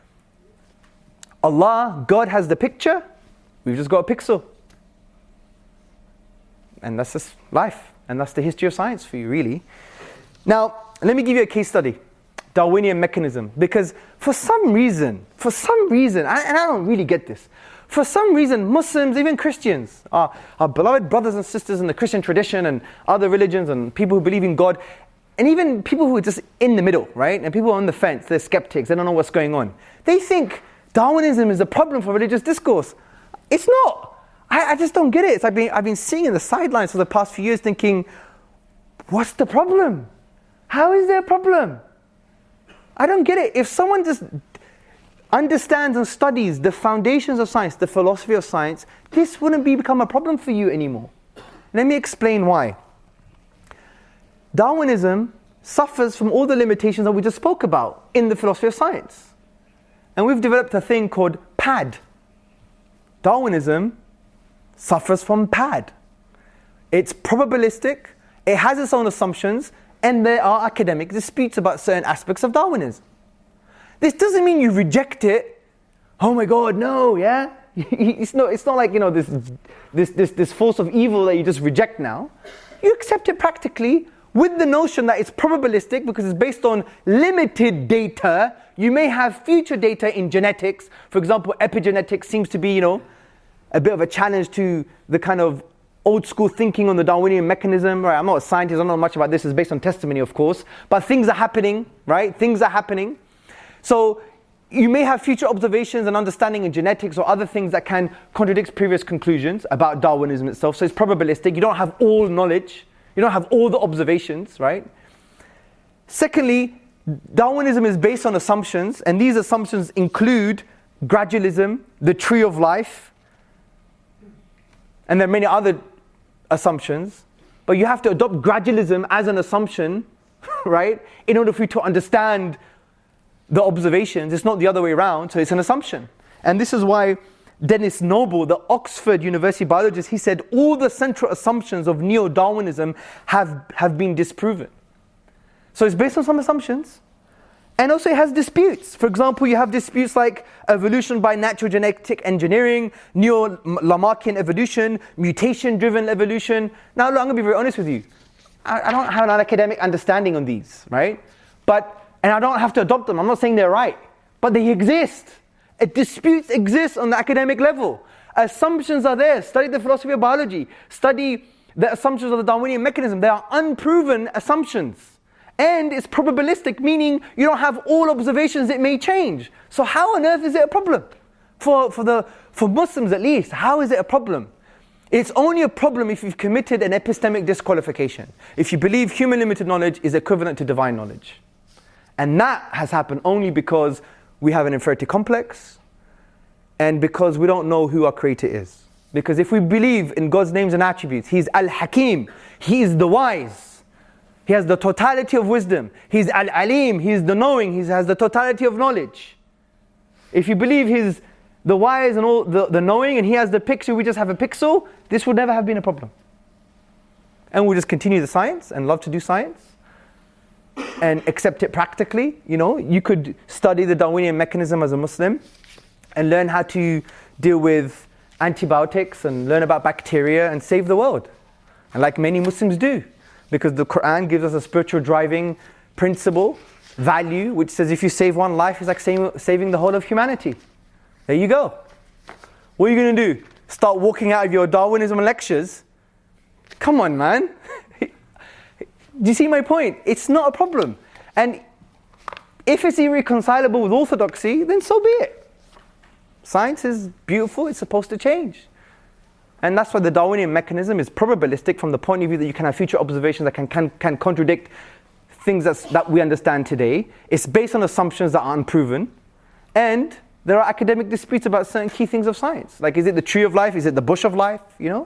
Allah, God has the picture, we've just got a pixel. And that's just life. And that's the history of science for you, really. Now, let me give you a case study. Darwinian mechanism. Because for some reason, and I don't really get this, for some reason Muslims, even Christians, our beloved brothers and sisters in the Christian tradition and other religions and people who believe in God, and even people who are just in the middle, right? And people on the fence, they're skeptics, they don't know what's going on. They think Darwinism is a problem for religious discourse. It's not. I just don't get it. It's like I've been seeing in the sidelines for the past few years thinking, what's the problem? How is there a problem? I don't get it. If someone just understands and studies the foundations of science, the philosophy of science, this wouldn't become a problem for you anymore. Let me explain why. Darwinism suffers from all the limitations that we just spoke about in the philosophy of science. And we've developed a thing called PAD. Darwinism suffers from PAD. It's probabilistic, it has its own assumptions, and there are academic disputes about certain aspects of Darwinism. This doesn't mean you reject it. Oh my God, no, yeah? It's not like, this force of evil that you just reject now. You accept it practically with the notion that it's probabilistic because it's based on limited data. You may have future data in genetics. For example, epigenetics seems to be, a bit of a challenge to the kind of old school thinking on the Darwinian mechanism. Right? I'm not a scientist, I don't know much about this. It's based on testimony, of course. But things are happening, right? Things are happening. So you may have future observations and understanding in genetics or other things that can contradict previous conclusions about Darwinism itself. So it's probabilistic. You don't have all knowledge. You don't have all the observations, right? Secondly, Darwinism is based on assumptions, and these assumptions include gradualism, the tree of life, and there are many other assumptions. But you have to adopt gradualism as an assumption, right? In order for you to understand the observations. It's not the other way around, so it's an assumption. And this is why Dennis Noble, the Oxford University biologist, he said all the central assumptions of neo-Darwinism have been disproven. So it's based on some assumptions. And also it has disputes. For example, you have disputes like evolution by natural genetic engineering, neo-Lamarckian evolution, mutation-driven evolution. Now, look, I'm going to be very honest with you. I don't have an academic understanding on these, right? And I don't have to adopt them. I'm not saying they're right. But they exist. Disputes exist on the academic level. Assumptions are there. Study the philosophy of biology. Study the assumptions of the Darwinian mechanism. They are unproven assumptions. And it's probabilistic, meaning you don't have all observations, it may change. So how on earth is it a problem? For Muslims at least, how is it a problem? It's only a problem if you've committed an epistemic disqualification. If you believe human limited knowledge is equivalent to divine knowledge. And that has happened only because we have an inferiority complex and because we don't know who our creator is. Because if we believe in God's names and attributes, He's Al-Hakim, He is the wise. He has the totality of wisdom. He's Al-Alim, He's the knowing, He has the totality of knowledge. If you believe He's the wise and all the knowing and He has the pixel, we just have a pixel, this would never have been a problem. And we'll just continue the science and love to do science and accept it practically. You could study the Darwinian mechanism as a Muslim and learn how to deal with antibiotics and learn about bacteria and save the world. And like many Muslims do. Because the Quran gives us a spiritual driving principle, value, which says if you save one life, it's like saving the whole of humanity. There you go. What are you going to do? Start walking out of your Darwinism lectures? Come on, man. Do you see my point? It's not a problem. And if it's irreconcilable with orthodoxy, then so be it. Science is beautiful, it's supposed to change. And that's why the Darwinian mechanism is probabilistic from the point of view that you can have future observations that can contradict things that we understand today. It's based on assumptions that are unproven. And there are academic disputes about certain key things of science. Like, is it the tree of life? Is it the bush of life?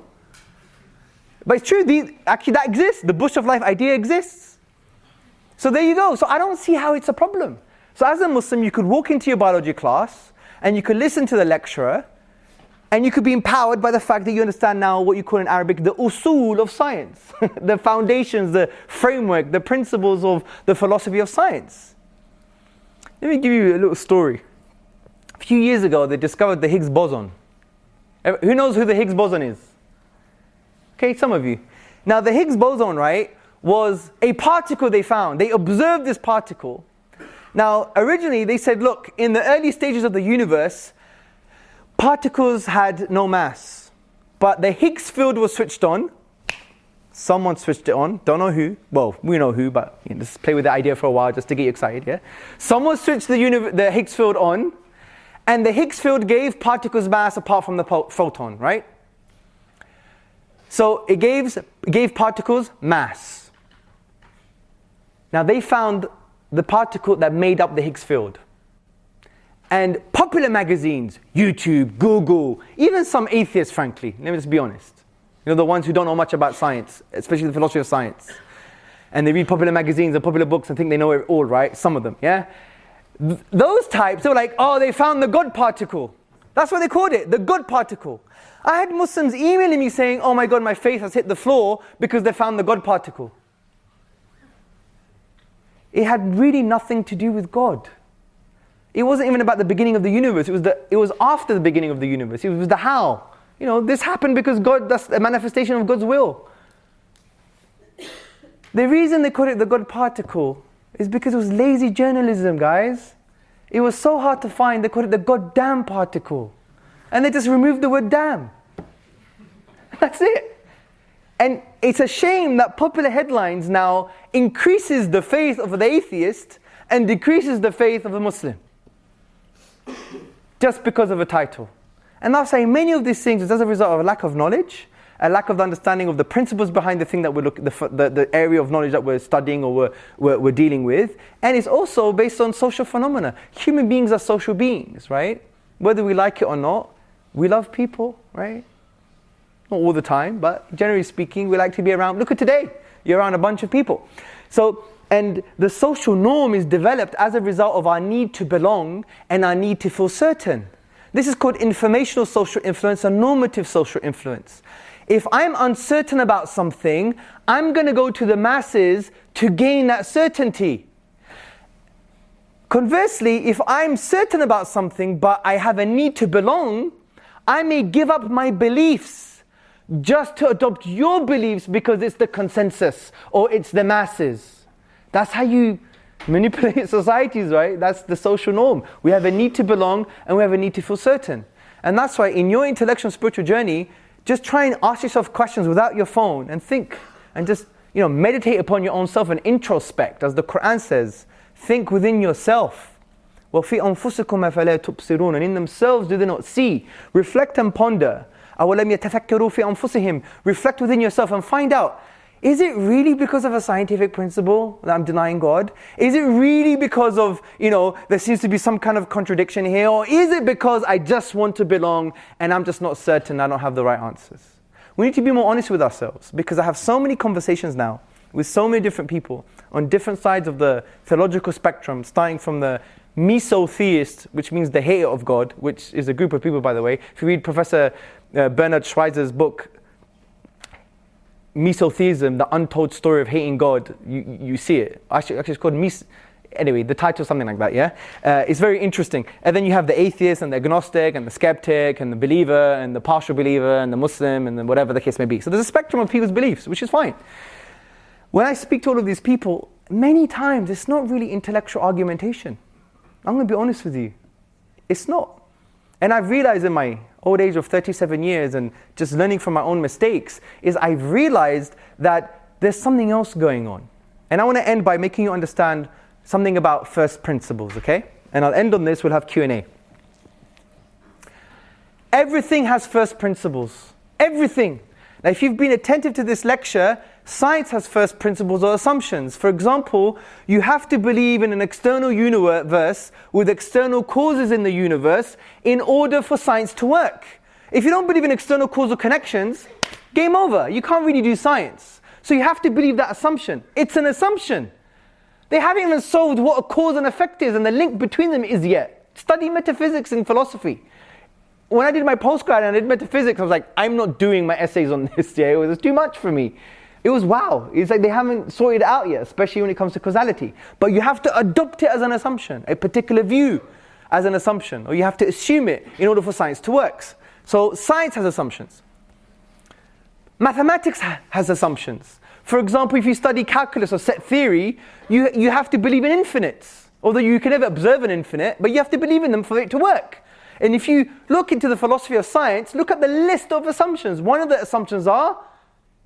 But it's true, actually that exists. The bush of life idea exists. So there you go. So I don't see how it's a problem. So as a Muslim, you could walk into your biology class and you could listen to the lecturer and you could be empowered by the fact that you understand now what you call in Arabic the usul of science. The foundations, the framework, the principles of the philosophy of science. Let me give you a little story. A few years ago, they discovered the Higgs boson. Who knows who the Higgs boson is? Okay, some of you. Now the Higgs boson, right, was a particle they found. They observed this particle. Now originally they said, look, in the early stages of the universe, particles had no mass. But the Higgs field was switched on, Someone switched it on. Don't know who. Well, we know who, but just play with the idea for a while just to get you excited, yeah? Someone switched the Higgs field on, and the Higgs field gave particles mass apart from the photon, right? So it gave particles mass. Now they found the particle that made up the Higgs field. And popular magazines, YouTube, Google, even some atheists, frankly, let me just be honest. The ones who don't know much about science, especially the philosophy of science. And they read popular magazines and popular books and think they know it all, right? Some of them, yeah? Those types, they were like, oh, they found the God particle. That's what they called it, the God particle. I had Muslims emailing me saying, oh my God, my faith has hit the floor because they found the God particle. It had really nothing to do with God. It wasn't even about the beginning of the universe. It was after the beginning of the universe. It was the how. This happened because God, that's a manifestation of God's will. The reason they called it the God particle is because it was lazy journalism, guys. It was so hard to find, they called it the goddamn particle. And they just removed the word damn. That's it. And it's a shame that popular headlines now increases the faith of the atheist and decreases the faith of the Muslim. Just because of a title. And I'll say many of these things is as a result of a lack of knowledge, a lack of understanding of the principles behind the thing that we're the area of knowledge that we're studying or we're dealing with. And it's also based on social phenomena. Human beings are social beings, right? Whether we like it or not, we love people, right? Not all the time, but generally speaking, we like to be around. Look at today, you're around a bunch of people. And the social norm is developed as a result of our need to belong and our need to feel certain. This is called informational social influence and normative social influence. If I'm uncertain about something, I'm going to go to the masses to gain that certainty. Conversely, if I'm certain about something but I have a need to belong, I may give up my beliefs just to adopt your beliefs because it's the consensus or it's the masses. That's how you manipulate societies, right? That's the social norm. We have a need to belong and we have a need to feel certain. And that's why in your intellectual and spiritual journey, just try and ask yourself questions without your phone and think and just meditate upon your own self and introspect. As the Quran says, think within yourself. وَفِي أَنفُسِكُمْ أَفَلَا تُبْصِرُونَ. And in themselves do they not see? Reflect and ponder. أَوَلَمْ يَتَفَكَّرُوا فِي أَنفُسِهِمْ. Reflect within yourself and find out, is it really because of a scientific principle that I'm denying God? Is it really because of, there seems to be some kind of contradiction here? Or is it because I just want to belong and I'm just not certain I don't have the right answers? We need to be more honest with ourselves because I have so many conversations now with so many different people on different sides of the theological spectrum, starting from the meso-theist, which means the hater of God, which is a group of people, by the way. If you read Professor Bernard Schweitzer's book, Mesotheism, the untold story of hating God, you see it. Actually it's called anyway, the title is something like that, yeah? It's very interesting. And then you have the atheist and the agnostic and the skeptic and the believer and the partial believer and the Muslim and then whatever the case may be. So there's a spectrum of people's beliefs, which is fine. When I speak to all of these people, many times it's not really intellectual argumentation. I'm going to be honest with you. It's not. And I've realized in my old age of 37 years and just learning from my own mistakes, is I've realized that there's something else going on. And I want to end by making you understand something about first principles, okay? And I'll end on this, we'll have Q&A. Everything has first principles. Everything. Now, if you've been attentive to this lecture, science has first principles or assumptions. For example, you have to believe in an external universe with external causes in the universe in order for science to work. If you don't believe in external causal connections, game over. You can't really do science. So you have to believe that assumption. It's an assumption. They haven't even solved what a cause and effect is and the link between them is yet. Study metaphysics and philosophy. When I did my postgrad and I did metaphysics, I was like, I'm not doing my essays on this yet. It was too much for me. It was wow. It's like they haven't sorted it out yet, especially when it comes to causality. But you have to adopt it as an assumption, a particular view as an assumption, or you have to assume it in order for science to work. So science has assumptions. Mathematics has assumptions. For example, if you study calculus or set theory, you have to believe in infinites. Although you can never observe an infinite, but you have to believe in them for it to work. And if you look into the philosophy of science, look at the list of assumptions. One of the assumptions are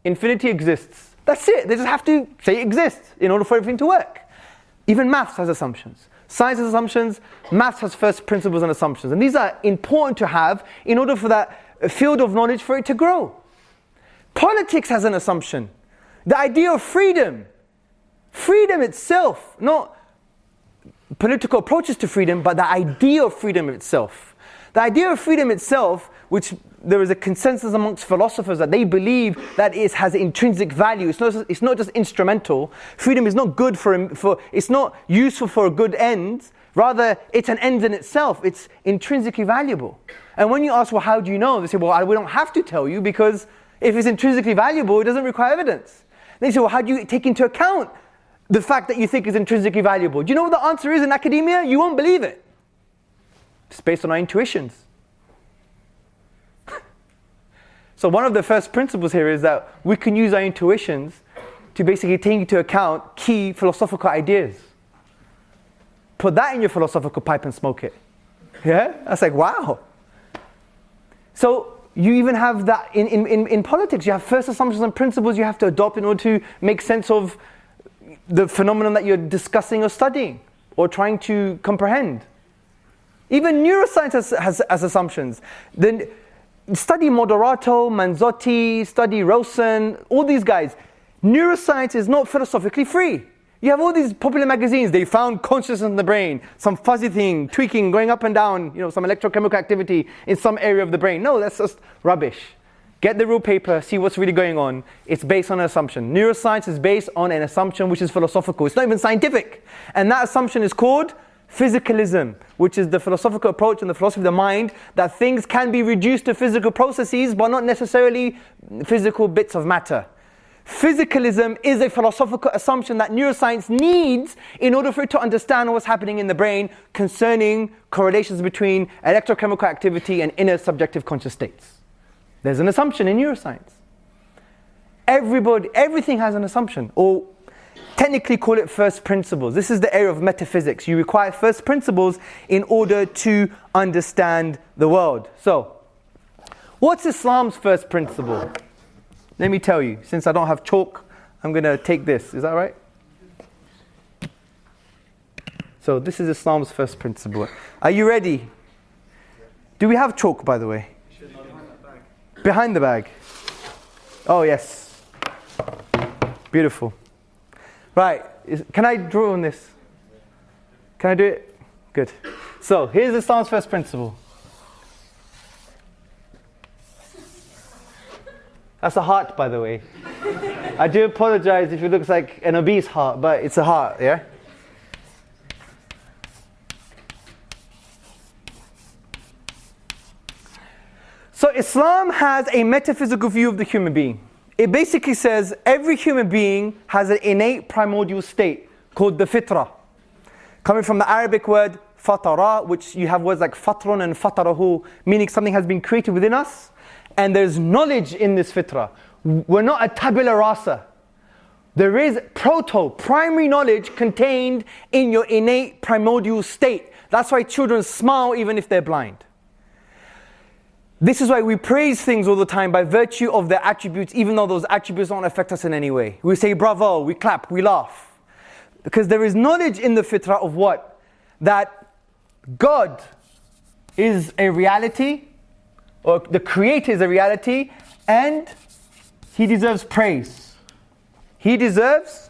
infinity exists. That's it. They just have to say it exists in order for everything to work. Even maths has assumptions. Science has assumptions. Maths has first principles and assumptions. And these are important to have in order for that field of knowledge for it to grow. Politics has an assumption. The idea of freedom. Freedom itself, not political approaches to freedom, but the idea of freedom itself. The idea of freedom itself, which there is a consensus amongst philosophers that they believe that it has intrinsic value. It's not just instrumental. Freedom is not good it's not useful for a good end. Rather, it's an end in itself. It's intrinsically valuable. And when you ask, well, how do you know? They say, well, we don't have to tell you because if it's intrinsically valuable, it doesn't require evidence. They say, well, how do you take into account the fact that you think is intrinsically valuable? Do you know what the answer is in academia? You won't believe it. It's based on our intuitions. So one of the first principles here is that we can use our intuitions to basically take into account key philosophical ideas. Put that in your philosophical pipe and smoke it. Yeah? That's like, wow. So you even have that in politics. You have first assumptions and principles you have to adopt in order to make sense of the phenomenon that you're discussing or studying or trying to comprehend. Even neuroscience has assumptions. Then study Moderato, Manzotti, study Rosen, all these guys. Neuroscience is not philosophically free. You have all these popular magazines. They found consciousness in the brain, some fuzzy thing, tweaking, going up and down, some electrochemical activity in some area of the brain. No, that's just rubbish. Get the real paper, see what's really going on. It's based on an assumption. Neuroscience is based on an assumption which is philosophical. It's not even scientific. And that assumption is called physicalism, which is the philosophical approach and the philosophy of the mind that things can be reduced to physical processes but not necessarily physical bits of matter. Physicalism is a philosophical assumption that neuroscience needs in order for it to understand what's happening in the brain concerning correlations between electrochemical activity and inner subjective conscious states. There's an assumption in neuroscience. Everything has an assumption, or technically call it first principles. This is the area of metaphysics. You require first principles in order to understand the world. So, what's Islam's first principle? Let me tell you. Since I don't have chalk, I'm going to take this. Is that right? So, this is Islam's first principle. Are you ready? Do we have chalk, by the way? Behind the bag. Oh, yes. Beautiful. Right, can I draw on this? Can I do it? Good. So, here's Islam's first principle. That's a heart, by the way. I do apologize if it looks like an obese heart, but it's a heart, yeah? So, Islam has a metaphysical view of the human being. It basically says every human being has an innate primordial state called the fitrah. Coming from the Arabic word fatara, which you have words like fatrun and fatarahu, meaning something has been created within us. And there's knowledge in this fitrah. We're not a tabula rasa. There is primary knowledge contained in your innate primordial state. That's why children smile even if they're blind. This is why we praise things all the time by virtue of their attributes, even though those attributes don't affect us in any way. We say bravo, we clap, we laugh. Because there is knowledge in the fitrah of what? That God is a reality, or the Creator is a reality, and He deserves praise. He deserves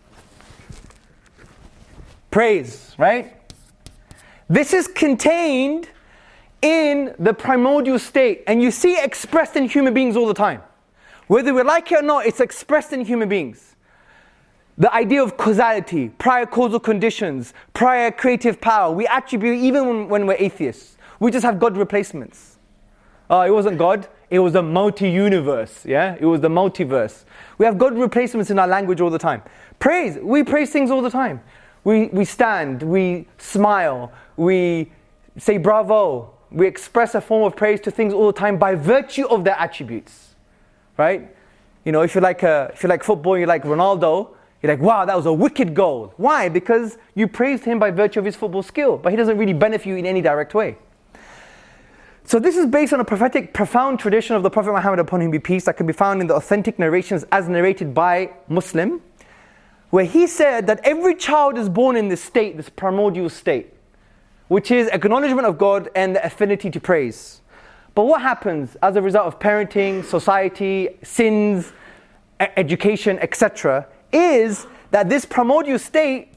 praise, right? This is contained in the primordial state, and you see it expressed in human beings all the time. Whether we like it or not, it's expressed in human beings. The idea of causality, prior causal conditions, prior creative power, we attribute even when we're atheists. We just have God replacements. It wasn't God, it was a multi-universe, yeah? It was the multiverse. We have God replacements in our language all the time. Praise, we praise things all the time. We stand, we smile, we say bravo. We express a form of praise to things all the time by virtue of their attributes, right? If you like football, you like Ronaldo, you're like, wow, that was a wicked goal. Why? Because you praised him by virtue of his football skill, but he doesn't really benefit you in any direct way. So this is based on a prophetic, profound tradition of the Prophet Muhammad, upon him be peace, that can be found in the authentic narrations as narrated by Muslim, where he said that every child is born in this state, this primordial state, which is acknowledgement of God and the affinity to praise. But what happens as a result of parenting, society, sins, education, etc., is that this primordial state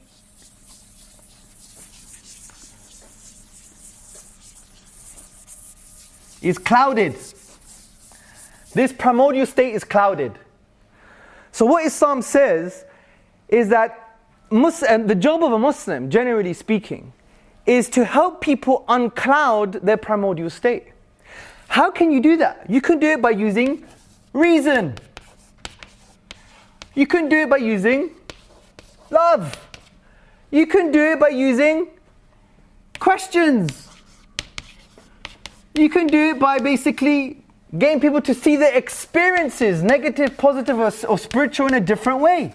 is clouded. This primordial state is clouded. So what Islam says is that the job of a Muslim, generally speaking, is to help people uncloud their primordial state. How can you do that? You can do it by using reason. You can do it by using love. You can do it by using questions. You can do it by basically getting people to see their experiences, negative, positive, or spiritual, in a different way.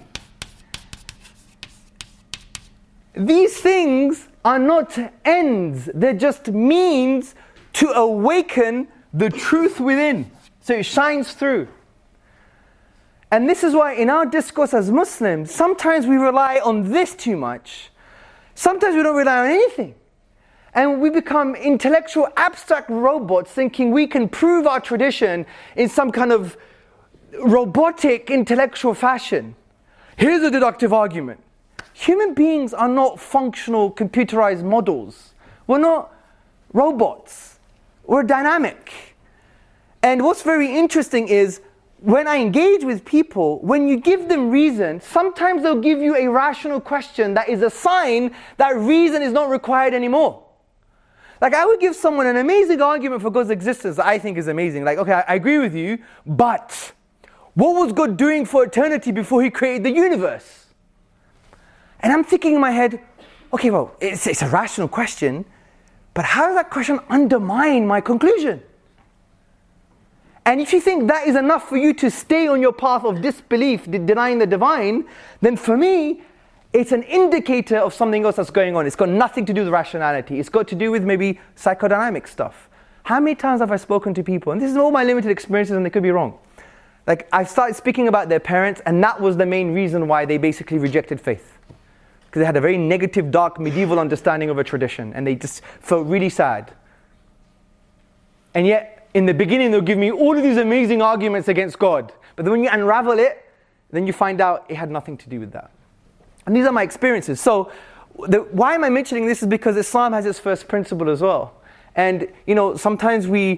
These things are not ends, they're just means to awaken the truth within, so it shines through. And this is why in our discourse as Muslims, sometimes we rely on this too much. Sometimes we don't rely on anything. And we become intellectual, abstract robots thinking we can prove our tradition in some kind of robotic, intellectual fashion. Here's a deductive argument. Human beings are not functional, computerized models. We're not robots. We're dynamic. And what's very interesting is, when I engage with people, when you give them reason, sometimes they'll give you a rational question that is a sign that reason is not required anymore. Like, I would give someone an amazing argument for God's existence that I think is amazing. Like, okay, I agree with you, but what was God doing for eternity before He created the universe? And I'm thinking in my head, okay, well, it's a rational question, but how does that question undermine my conclusion? And if you think that is enough for you to stay on your path of disbelief, denying the divine, then for me, it's an indicator of something else that's going on. It's got nothing to do with rationality. It's got to do with maybe psychodynamic stuff. How many times have I spoken to people, and this is all my limited experiences and they could be wrong. Like, I started speaking about their parents, and that was the main reason why they basically rejected faith. Because they had a very negative, dark, medieval understanding of a tradition, and they just felt really sad. And yet, in the beginning, they'll give me all of these amazing arguments against God. But then when you unravel it, then you find out it had nothing to do with that. And these are my experiences. So, why am I mentioning this is because Islam has its first principle as well. And, sometimes we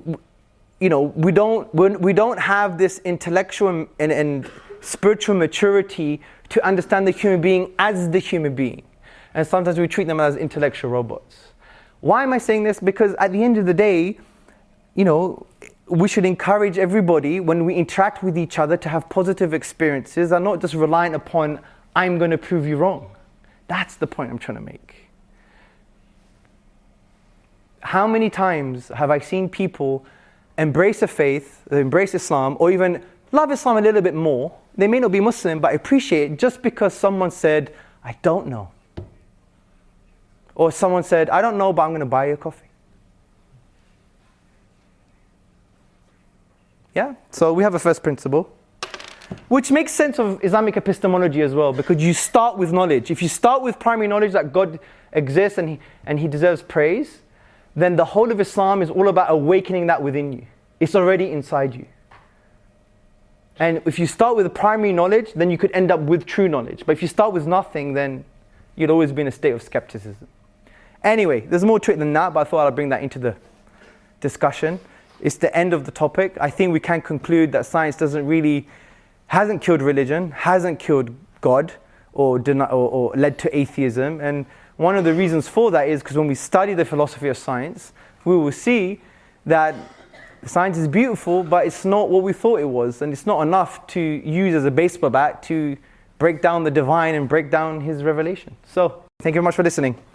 don't have this intellectual and spiritual maturity to understand the human being as the human being. And sometimes we treat them as intellectual robots. Why am I saying this? Because at the end of the day, we should encourage everybody when we interact with each other to have positive experiences and not just reliant upon, I'm going to prove you wrong. That's the point I'm trying to make. How many times have I seen people embrace a faith, embrace Islam, or even love Islam a little bit more? They may not be Muslim, but appreciate it just because someone said, I don't know. Or someone said, I don't know, but I'm going to buy you a coffee. Yeah? So we have a first principle, which makes sense of Islamic epistemology as well, because you start with knowledge. If you start with primary knowledge that God exists and He deserves praise, then the whole of Islam is all about awakening that within you. It's already inside you. And if you start with the primary knowledge, then you could end up with true knowledge. But if you start with nothing, then you'd always be in a state of skepticism. Anyway, there's more to it than that, but I thought I'd bring that into the discussion. It's the end of the topic. I think we can conclude that science hasn't killed religion, hasn't killed God, or led to atheism. And one of the reasons for that is because when we study the philosophy of science, we will see that science is beautiful, but it's not what we thought it was. And it's not enough to use as a baseball bat to break down the divine and break down His revelation. So, thank you very much for listening.